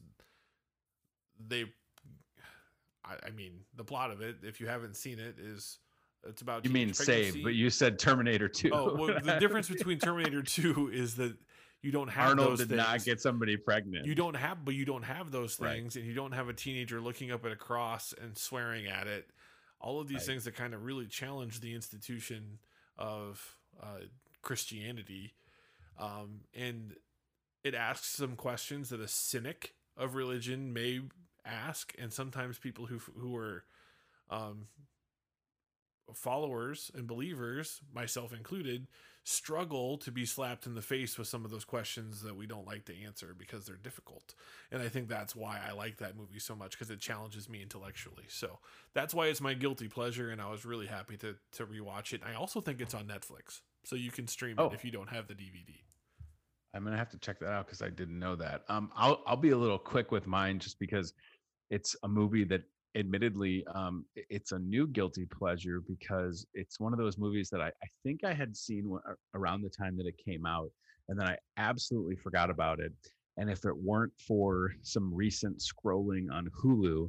I mean, the plot of it, if you haven't seen it, is it's about. You mean Saved, but you said Terminator 2. Oh, well, the difference between Terminator 2 is that you don't have Arnold those did things. not get somebody pregnant. You don't have those things, right. And you don't have a teenager looking up at a cross and swearing at it. All of these things that kind of really challenge the institution of Christianity, and it asks some questions that a cynic of religion may ask, and sometimes people who are followers and believers, myself included, struggle to be slapped in the face with some of those questions that we don't like to answer because they're difficult. And I think that's why I like that movie so much, because it challenges me intellectually. So that's why it's my guilty pleasure, and I was really happy to rewatch it. I also think it's on Netflix, so you can stream it if you don't have the DVD. I'm gonna have to check that out because I didn't know that. I'll be a little quick with mine just because it's a movie that admittedly it's a new guilty pleasure because it's one of those movies that I think I had seen around the time that it came out, and then I absolutely forgot about it. And if it weren't for some recent scrolling on Hulu,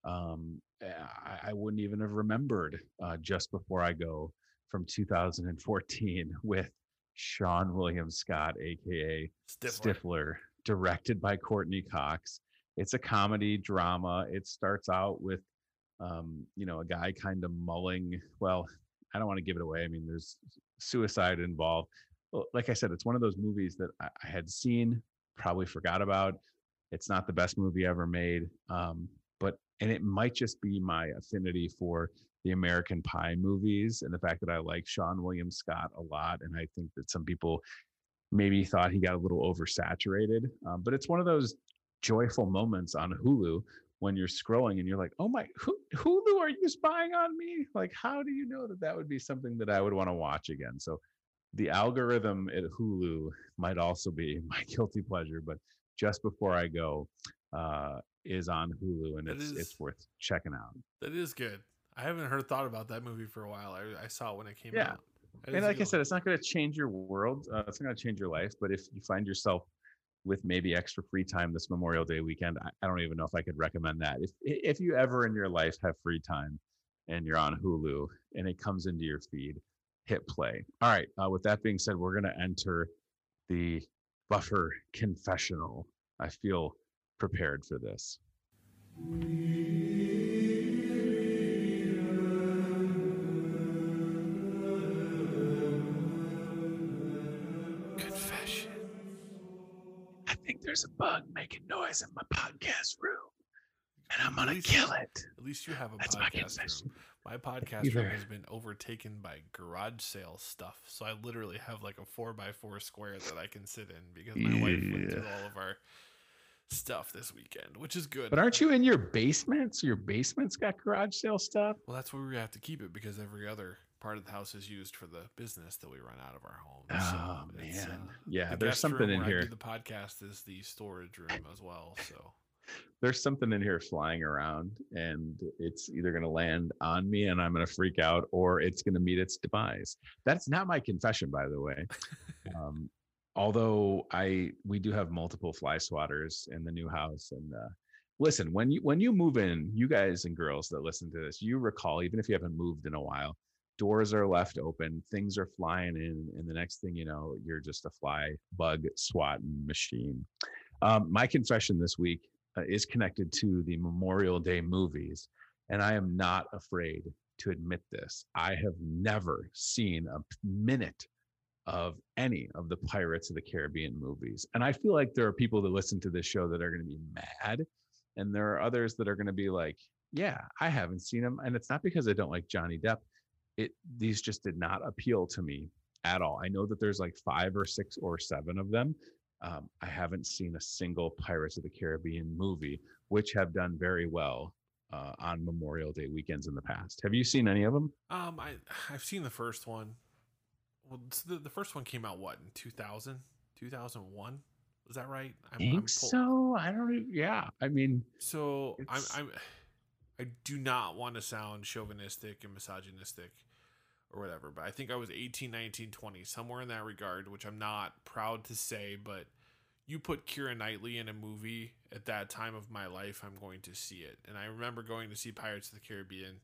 I wouldn't even have remembered Just Before I Go from 2014 with Sean William Scott, aka Stifler, directed by Courtney Cox. It's a comedy drama. It starts out with, a guy kind of mulling. Well, I don't want to give it away. I mean, there's suicide involved. Well, like I said, it's one of those movies that I had seen, probably forgot about. It's not the best movie ever made, and it might just be my affinity for the American Pie movies and the fact that I like Sean William Scott a lot, and I think that some people maybe thought he got a little oversaturated. But it's one of those joyful moments on Hulu when you're scrolling and you're like, oh my, Hulu, are you spying on me? Like, how do you know that would be something that I would want to watch again? So the algorithm at Hulu might also be my guilty pleasure, but Just Before I Go is on Hulu, and it's worth checking out. That is good. I haven't thought about that movie for a while. I saw it when it came out. And like I said, it's not going to change your world. It's not going to change your life. But if you find yourself with maybe extra free time this Memorial Day weekend, I don't even know if I could recommend that. If you ever in your life have free time and you're on Hulu and it comes into your feed, hit play. All right. With that being said, we're going to enter the Buffer confessional. I feel prepared for this. Confession. I think there's a bug making noise in my podcast room, and I'm gonna kill it. At least you have a That's podcast room. My podcast room has been overtaken by garage sale stuff, so I literally have like a 4x4 square that I can sit in because my wife went through all of our stuff this weekend, which is good. But aren't you in your basement? So your basement's got garage sale stuff? Well, that's where we have to keep it because every other part of the house is used for the business that we run out of our home. Oh, so man. Yeah, there's something in here. The podcast is the storage room as well, so there's something in here flying around, and it's either going to land on me and I'm going to freak out, or it's going to meet its demise. That's not my confession, by the way. Although we do have multiple fly swatters in the new house. And listen, when you move in, you guys and girls that listen to this, you recall, even if you haven't moved in a while, doors are left open, things are flying in, and the next thing you know, you're just a fly bug swatting machine. My confession this week is connected to the Memorial Day movies, and I am not afraid to admit this. I have never seen a minute of any of the Pirates of the Caribbean movies. And I feel like there are people that listen to this show that are going to be mad. And there are others that are going to be like, yeah, I haven't seen them. And it's not because I don't like Johnny Depp. These just did not appeal to me at all. I know that there's like 5 or 6 or 7 of them. I haven't seen a single Pirates of the Caribbean movie, which have done very well on Memorial Day weekends in the past. Have you seen any of them? I've seen the first one. Well, the first one came out what, in 2000, 2001? Was that right? I think so. I don't even, yeah. I mean, so I do not want to sound chauvinistic and misogynistic or whatever, but I think I was 18, 19, 20, somewhere in that regard, which I'm not proud to say, but you put Keira Knightley in a movie at that time of my life, I'm going to see it. And I remember going to see Pirates of the Caribbean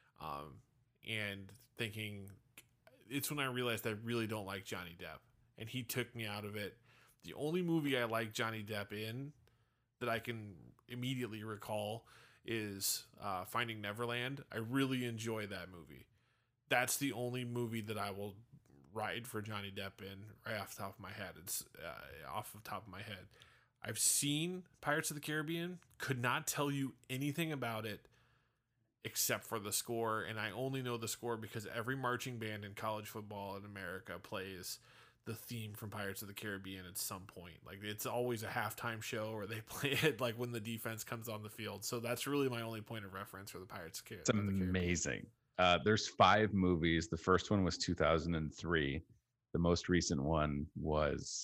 and thinking, it's when I realized I really don't like Johnny Depp, and he took me out of it. The only movie I like Johnny Depp in that I can immediately recall is Finding Neverland. I really enjoy that movie. That's the only movie that I will ride for Johnny Depp in right off the top of my head. It's off the top of my head. I've seen Pirates of the Caribbean, could not tell you anything about it except for the score, and I only know the score because every marching band in college football in America plays the theme from Pirates of the Caribbean at some point. Like, it's always a halftime show, or they play it like when the defense comes on the field. So that's really my only point of reference for the Pirates of the Caribbean. It's amazing. There's 5 movies. The first one was 2003. The most recent one was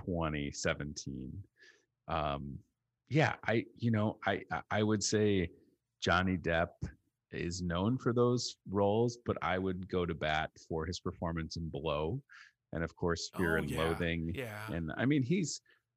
2017. I would say Johnny Depp is known for those roles, but I would go to bat for his performance in Blow, and of course Fear and Loathing. Yeah. And I mean, he's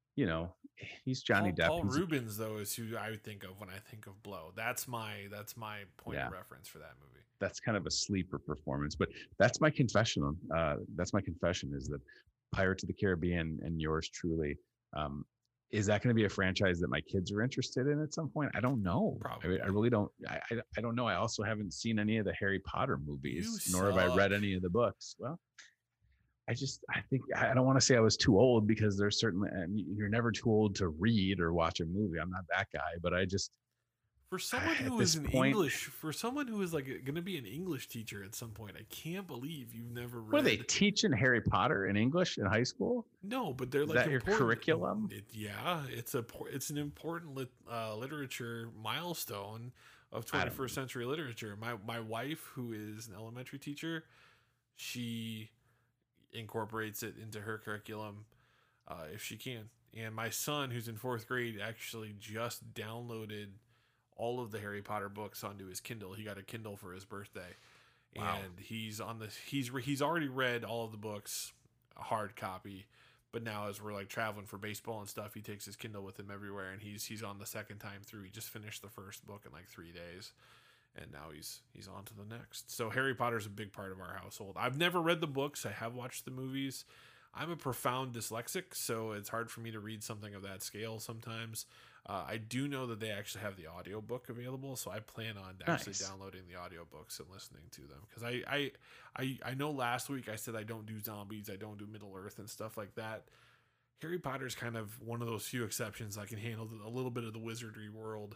he's Johnny Depp. Paul Rubens, though, is who I would think of when I think of Blow. That's my point of reference for that movie. That's kind of a sleeper performance, but that's my confession. That's my confession is that Pirates of the Caribbean and yours truly. Is that going to be a franchise that my kids are interested in at some point? I don't know. Probably. I really don't. I don't know. I also haven't seen any of the Harry Potter movies, nor have I read any of the books. Well, I think I don't want to say I was too old because there's certainly, you're never too old to read or watch a movie. I'm not that guy, but for someone who is like going to be an English teacher at some point, I can't believe you've never read. Were they teaching Harry Potter in English in high school? No, but they're like, is that your curriculum? It's an important literature milestone of 21st century literature. My wife, who is an elementary teacher, she incorporates it into her curriculum if she can. And my son, who's in 4th grade, actually just downloaded all of the Harry Potter books onto his Kindle. He got a Kindle for his birthday. Wow. And he's already read all of the books, a hard copy, but now as we're like traveling for baseball and stuff, he takes his Kindle with him everywhere, and he's on the second time through. He just finished the first book in like 3 days, and now he's on to the next. So Harry Potter's a big part of our household. I've never read the books. I have watched the movies. I'm a profound dyslexic, so it's hard for me to read something of that scale sometimes. I do know that they actually have the audiobook available, so I plan on actually downloading the audiobooks and listening to them. Because I know last week I said I don't do zombies, I don't do Middle Earth and stuff like that. Harry Potter's kind of one of those few exceptions. I can handle a little bit of the wizardry world.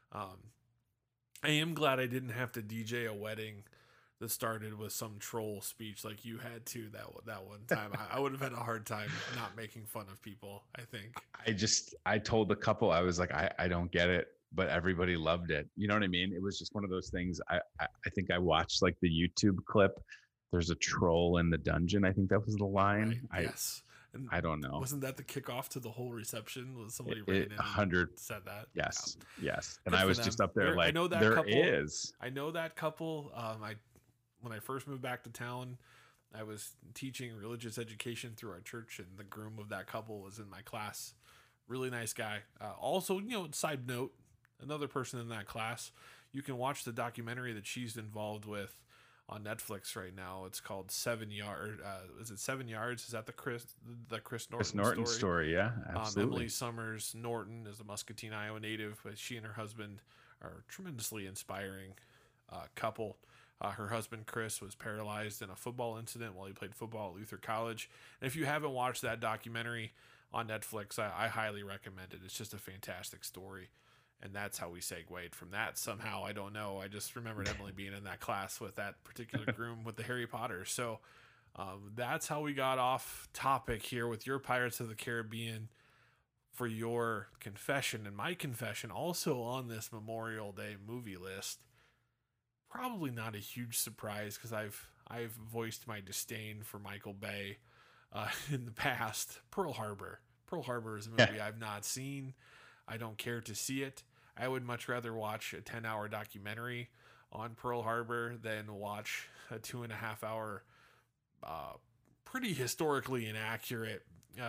I am glad I didn't have to DJ a wedding that started with some troll speech like you had to that one time. I would have had a hard time not making fun of people, I think. I told the couple, I was like, I don't get it, but everybody loved it. You know what I mean? It was just one of those things. I think I watched like the YouTube clip. There's a troll in the dungeon. I think that was the line. Right. Yes. And I don't know. Wasn't that the kickoff to the whole reception? Was somebody ran in 100 and said that? Yes. Yeah. Yes. And I was just up there like, I know that couple. When I first moved back to town, I was teaching religious education through our church, and the groom of that couple was in my class. Really nice guy. Also, side note, another person in that class, you can watch the documentary that she's involved with on Netflix right now. It's called 7 Yards. Is it 7 Yards? Is that the Chris Norton story? Yeah, absolutely. Emily Summers Norton is a Muscatine, Iowa native, but she and her husband are a tremendously inspiring couple. Her husband, Chris, was paralyzed in a football incident while he played football at Luther College. And if you haven't watched that documentary on Netflix, I highly recommend it. It's just a fantastic story. And that's how we segued from that. Somehow, I don't know. I just remembered Emily being in that class with that particular groom with the Harry Potter. So that's how we got off topic here with your Pirates of the Caribbean for your confession. And my confession also on this Memorial Day movie list. Probably not a huge surprise because I've voiced my disdain for Michael Bay in the past. Pearl Harbor. Pearl Harbor is a movie I've not seen. I don't care to see it. I would much rather watch a 10-hour documentary on Pearl Harbor than watch a 2.5-hour pretty historically inaccurate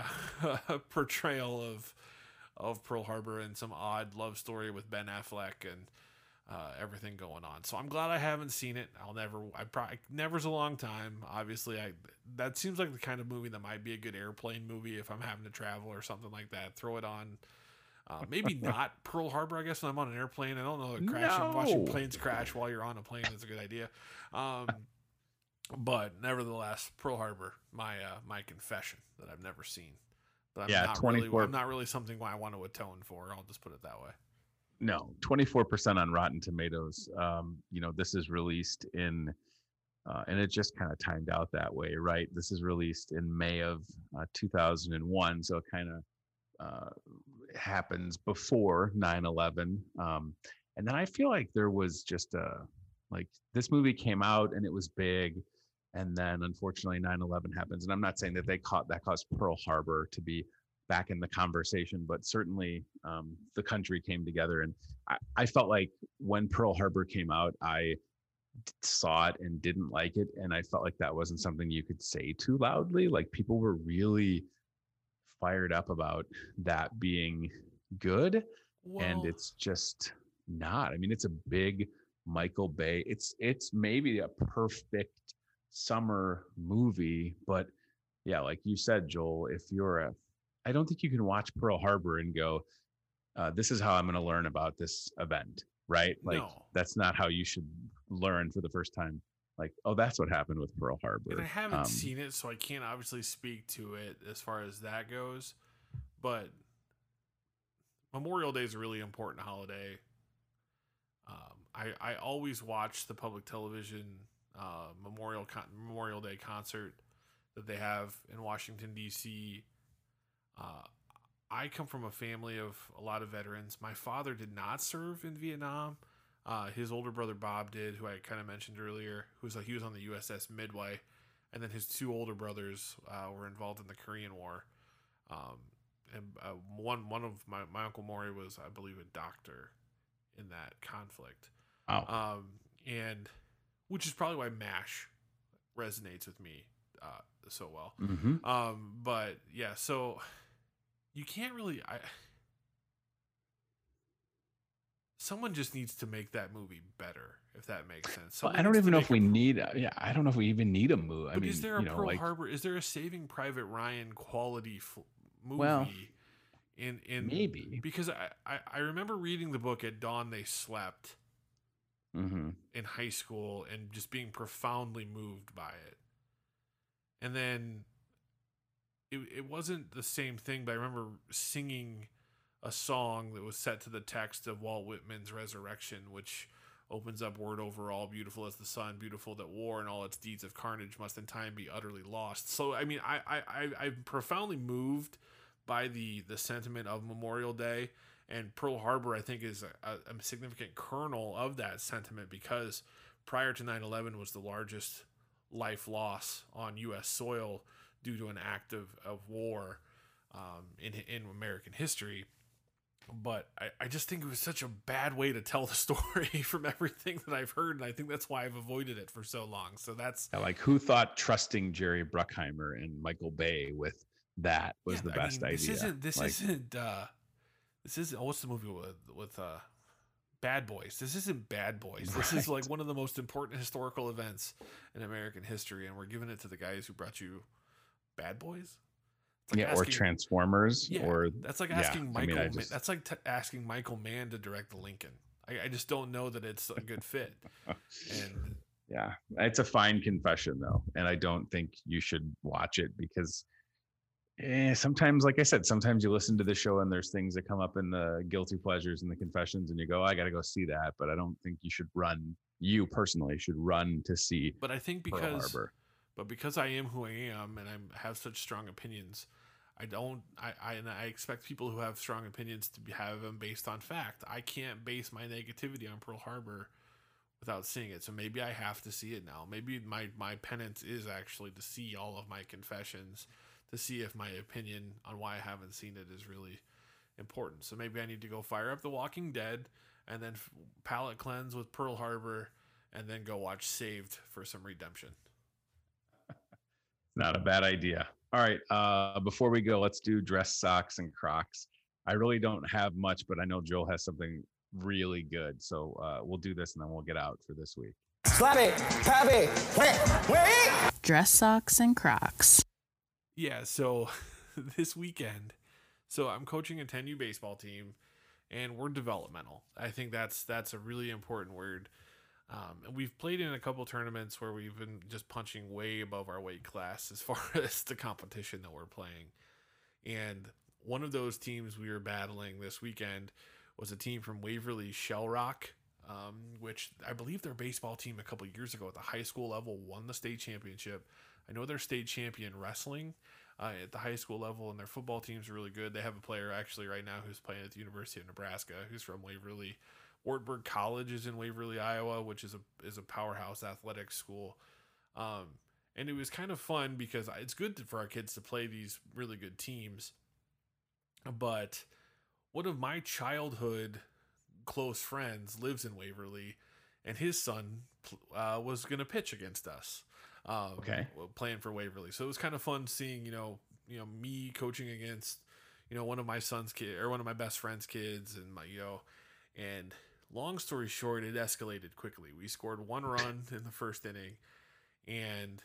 portrayal of Pearl Harbor and some odd love story with Ben Affleck and everything going on. So I'm glad I haven't seen it. Never's a long time. Obviously, that seems like the kind of movie that might be a good airplane movie if I'm having to travel or something like that. Throw it on. Maybe not Pearl Harbor, I guess, when I'm on an airplane. I don't know. Watching planes crash while you're on a plane is a good idea. But nevertheless, Pearl Harbor, my confession that I've never seen. But I'm not really something I want to atone for. I'll just put it that way. No, 24% on Rotten Tomatoes. This is released in, and it just kind of timed out that way, right? This is released in May of 2001, so it kind of happens before 9/11. And then I feel like there was just this movie came out and it was big, and then unfortunately 9/11 happens. And I'm not saying that that caused Pearl Harbor to be back in the conversation, but certainly the country came together. And I felt like when Pearl Harbor came out, I saw it and didn't like it. And I felt like that wasn't something you could say too loudly. Like people were really fired up about that being good, and Well, it's just not. I mean, it's a big Michael Bay. It's maybe a perfect summer movie, but yeah, like you said, Joel, if you're a, I don't think you can watch Pearl Harbor and go, this is how I'm going to learn about this event, right? Like no. that's not how you should learn for the first time. Like, oh, that's what happened with Pearl And I Harbor. haven't seen it, so I can't obviously speak to it as far as that goes. But Memorial Day is a really important holiday. I always watch the public television Memorial Day concert that they have in Washington D.C. I come from a family of a lot of veterans. My father did not serve in Vietnam. His older brother Bob did, who I kind of mentioned earlier, he was on the USS Midway, and then his two older brothers were involved in the Korean War. And one of my Uncle Maury was, I believe, a doctor in that conflict. Wow. And which is probably why MASH resonates with me so well. Mm-hmm. But yeah, so you can't really. Someone just needs to make that movie better, if that makes sense. Well, I don't even know if we need. Yeah, I don't know if we even need a movie. I mean, is there a Pearl Harbor? Is there a Saving Private Ryan quality movie? Well, in maybe, because I remember reading the book At Dawn They Slept in high school and just being profoundly moved by it. And then it wasn't the same thing, but I remember singing a song that was set to the text of Walt Whitman's Resurrection, which opens up word over all, beautiful as the sun, beautiful that war and all its deeds of carnage must in time be utterly lost. So I mean, I'm profoundly moved by the sentiment of Memorial Day, and Pearl Harbor I think is a significant kernel of that sentiment, because prior to 9/11 was the largest life loss on U.S. soil due to an act of war in American history. But I just think it was such a bad way to tell the story from everything that I've heard, and I think that's why I've avoided it for so long. So that's like, who thought trusting Jerry Bruckheimer and Michael Bay with that was the best idea? This isn't what's the movie with Bad Boys? This isn't Bad Boys. This is like one of the most important historical events in American history, and we're giving it to the guys who brought you Bad Boys. Like or Transformers, or that's like asking Michael. I mean, that's like asking Michael Mann to direct the Lincoln. I just don't know that it's a good fit. And yeah, it's a fine confession though, and I don't think you should watch it because sometimes, like I said, sometimes you listen to the show and there's things that come up in the guilty pleasures and the confessions, and you go, I got to go see that. But I don't think you should run. You personally should run to see. But I think because I am who I am and I have such strong opinions, I expect people who have strong opinions to have them based on fact. I can't base my negativity on Pearl Harbor without seeing it. So maybe I have to see it now. Maybe my penance is actually to see all of my confessions, to see if my opinion on why I haven't seen it is really important. So maybe I need to go fire up The Walking Dead and then palate cleanse with Pearl Harbor and then go watch Saved for some redemption. Not a bad idea. All right. Before we go, let's do dress socks and Crocs. I really don't have much, but I know Joel has something really good. So we'll do this and then we'll get out for this week. Slap it, tap it, wait. Dress socks and Crocs. Yeah, so this weekend, so I'm coaching a 10U baseball team, and we're developmental. I think that's a really important word. And we've played in a couple tournaments where we've been just punching way above our weight class as far as the competition that we're playing. And one of those teams we were battling this weekend was a team from Waverly Shell Rock, which I believe their baseball team a couple years ago at the high school level won the state championship. I know they're state champion wrestling at the high school level, and their football team's really good. They have a player actually right now who's playing at the University of Nebraska, who's from Waverly. Wartburg College is in Waverly, Iowa, which is a powerhouse athletics school. And it was kind of fun because it's good for our kids to play these really good teams. But one of my childhood close friends lives in Waverly, and his son was going to pitch against us. Playing for Waverly. So it was kind of fun seeing, me coaching against, one of my son's kid or one of my best friend's kids, and and long story short, it escalated quickly. We scored one run in the first inning, and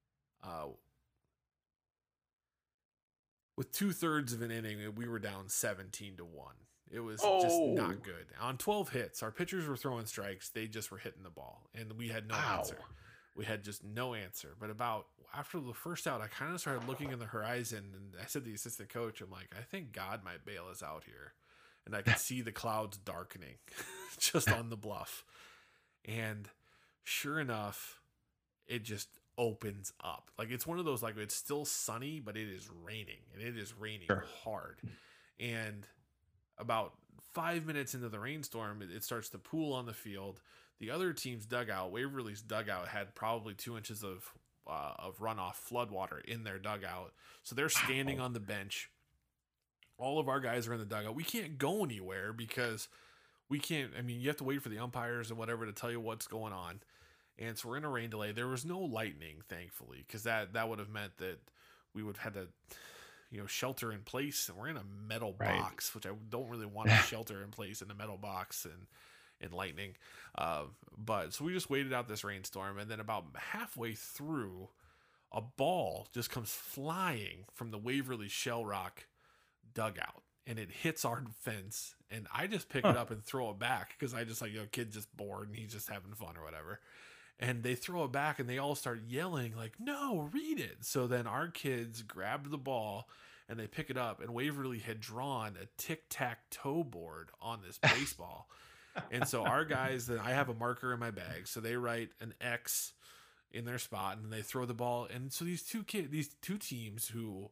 with 2/3 of an inning, we were down 17-1. It was just not good. On 12 hits, our pitchers were throwing strikes. They just were hitting the ball, and we had no answer. We had just no answer. But after the first out, I kind of started looking in the horizon, and I said to the assistant coach, I'm like, I think God might bail us out here. And I could see the clouds darkening just on the bluff. And sure enough, it just opens up. Like, it's one of those, like, it's still sunny, but it is raining, and it is raining hard. And about 5 minutes into the rainstorm, it starts to pool on the field. The other team's dugout, Waverly's dugout, had probably 2 inches of runoff floodwater in their dugout. So they're standing on the bench. All of our guys are in the dugout. We can't go anywhere because you have to wait for the umpires and whatever to tell you what's going on. And so we're in a rain delay. There was no lightning, thankfully, because that would have meant that we would have had to, shelter in place. And we're in a metal box, which I don't really want to shelter in place in a metal box and lightning. But so we just waited out this rainstorm. And then about halfway through, a ball just comes flying from the Waverly Shell Rock dugout. And it hits our fence. And I just pick it up and throw it back because I just kid just bored and he's just having fun or whatever. And they throw it back and they all start yelling like, no, read it. So then our kids grabbed the ball and they pick it up, and Waverly had drawn a tic-tac-toe board on this baseball. And so our guys, I have a marker in my bag. So they write an X in their spot and they throw the ball. And so these two teams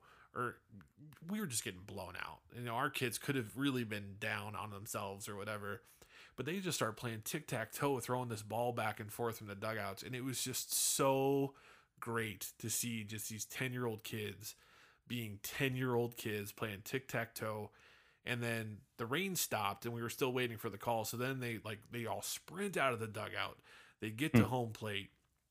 we were just getting blown out. Our kids could have really been down on themselves or whatever. But they just started playing tic-tac-toe, throwing this ball back and forth from the dugouts. And it was just so great to see just these 10-year-old kids being 10-year-old kids playing tic-tac-toe. And then the rain stopped and we were still waiting for the call. So then they all sprint out of the dugout. They get to home plate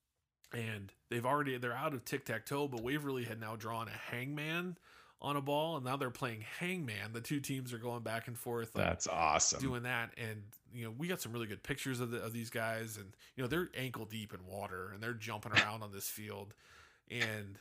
and they're out of tic-tac-toe, but Waverly had now drawn a hangman on a ball, and now they're playing hangman. The two teams are going back and forth. That's awesome. Doing that. And, we got some really good pictures of these guys, and, they're ankle deep in water and they're jumping around on this field. And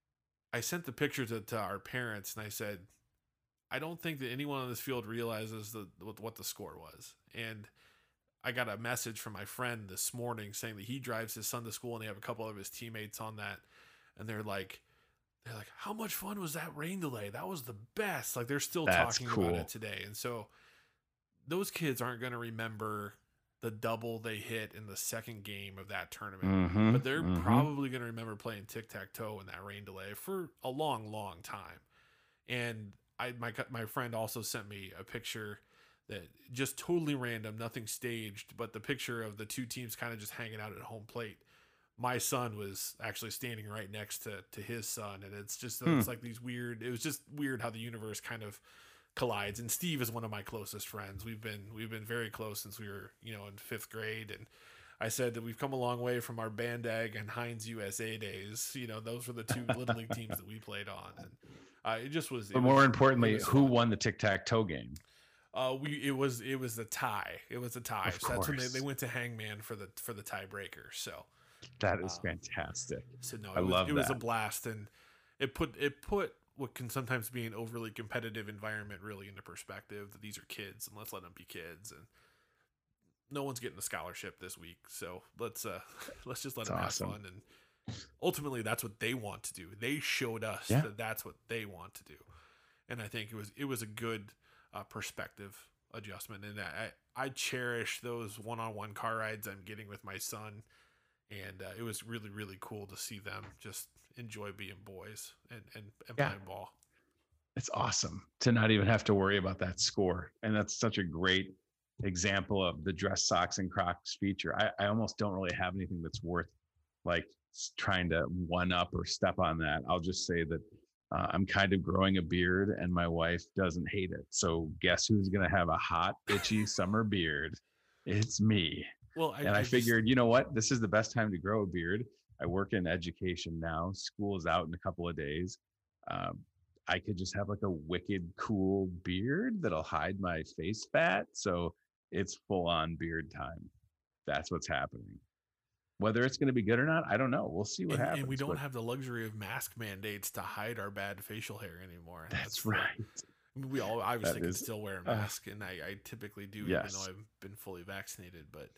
I sent the pictures to our parents and I said, I don't think that anyone on this field realizes what the score was. And I got a message from my friend this morning saying that he drives his son to school and they have a couple of his teammates on that. And they're like, how much fun was that rain delay? That was the best. Like, they're still talking about it today. And so those kids aren't going to remember the double they hit in the second game of that tournament, but they're probably going to remember playing tic-tac-toe in that rain delay for a long, long time. And my friend also sent me a picture that just totally random, nothing staged, but the picture of the two teams kind of just hanging out at home plate. My son was actually standing right next to his son. And it's like it was just weird how the universe kind of collides. And Steve is one of my closest friends. We've been very close since we were, in 5th grade. And I said that we've come a long way from our Bandag and Heinz USA days. Those were the two Little League teams that we played on. And it just was. But more importantly, who won the tic-tac-toe game? It was a tie. It was a tie. So that's when they went to hangman for the tiebreaker. So that is fantastic. So no, I love it was a blast, and it put what can sometimes be an overly competitive environment really into perspective. That these are kids, and let's let them be kids. And no one's getting a scholarship this week, so let's just let them have fun. And ultimately, that's what they want to do. They showed us that that's what they want to do, and I think it was a good perspective adjustment. And I cherish those one-on-one car rides I'm getting with my son. And it was really, really cool to see them just enjoy being boys and playing ball. It's awesome to not even have to worry about that score. And that's such a great example of the Dress Socks and Crocs feature. I almost don't really have anything that's worth like trying to one up or step on that. I'll just say that I'm kind of growing a beard and my wife doesn't hate it. So guess who's going to have a hot, itchy summer beard? It's me. Well, I figured, you know what? This is the best time to grow a beard. I work in education now. School is out in a couple of days. I could just have like a wicked cool beard that'll hide my face fat. So it's full on beard time. That's what's happening. Whether it's going to be good or not, I don't know. We'll see what happens. And we don't have the luxury of mask mandates to hide our bad facial hair anymore. That's right. We all obviously can still wear a mask, and I typically do, even though I've been fully vaccinated. But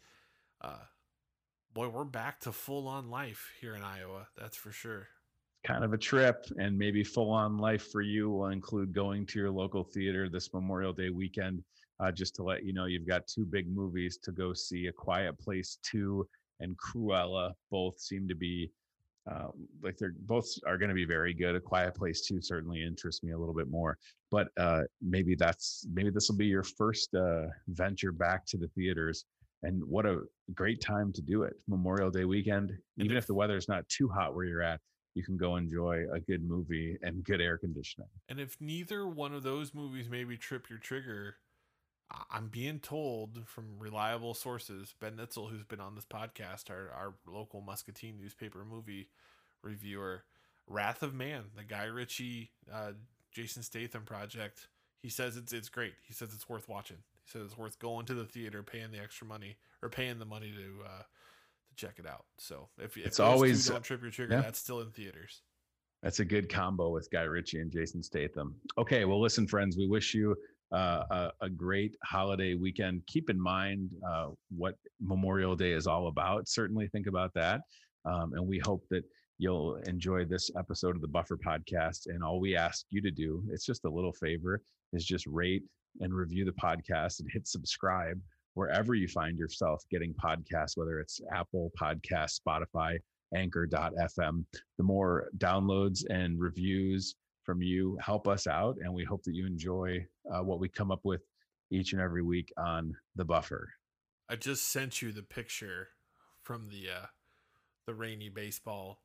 boy, we're back to full on life here in Iowa. That's for sure. Kind of a trip, and maybe full on life for you will include going to your local theater this Memorial Day weekend. Just to let you know, you've got 2 big movies to go see: A Quiet Place 2 and Cruella. Both seem to be like they're both are going to be very good. A Quiet Place 2 certainly interests me a little bit more, but maybe this will be your first venture back to the theaters. And what a great time to do it. Memorial Day weekend, even if the weather's not too hot where you're at, you can go enjoy a good movie and good air conditioning. And if neither one of those movies maybe trip your trigger, I'm being told from reliable sources, Ben Nitzel, who's been on this podcast, our local Muscatine newspaper movie reviewer, Wrath of Man, the Guy Ritchie, Jason Statham project, he says it's great. He says it's worth watching. He says it's worth going to the theater, paying the extra money, or paying the money to check it out. So if it's always don't trip your trigger, that's still in theaters. That's a good combo with Guy Ritchie and Jason Statham. Okay, well, listen, friends, we wish you a great holiday weekend. Keep in mind what Memorial Day is all about. Certainly think about that. And we hope that you'll enjoy this episode of the Buffer Podcast. And all we ask you to do, it's just a little favor, is just rate and review the podcast and hit subscribe wherever you find yourself getting podcasts, whether it's Apple Podcasts, Spotify, Anchor.fm. The more downloads and reviews from you help us out, and we hope that you enjoy what we come up with each and every week on the Buffer. I just sent you the picture from the rainy baseball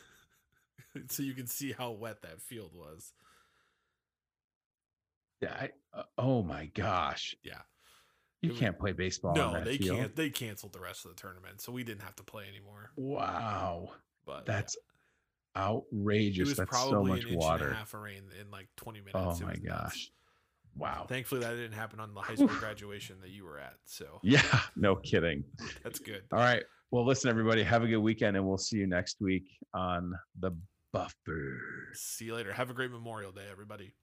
so you can see how wet that field was. Yeah. Oh my gosh. Yeah. You can't play baseball. No, on that they field. can't. They canceled the rest of the tournament, so we didn't have to play anymore. Wow. But that's outrageous. It was That's probably so much an inch water. and a half of rain in like 20 minutes. Oh It my was gosh. nuts. Wow. Thankfully, that didn't happen on the high school graduation that you were at. So Yeah, no kidding. that's good. All right. Well, listen, everybody, have a good weekend, and we'll see you next week on the Buffer. See you later. Have a great Memorial Day, everybody.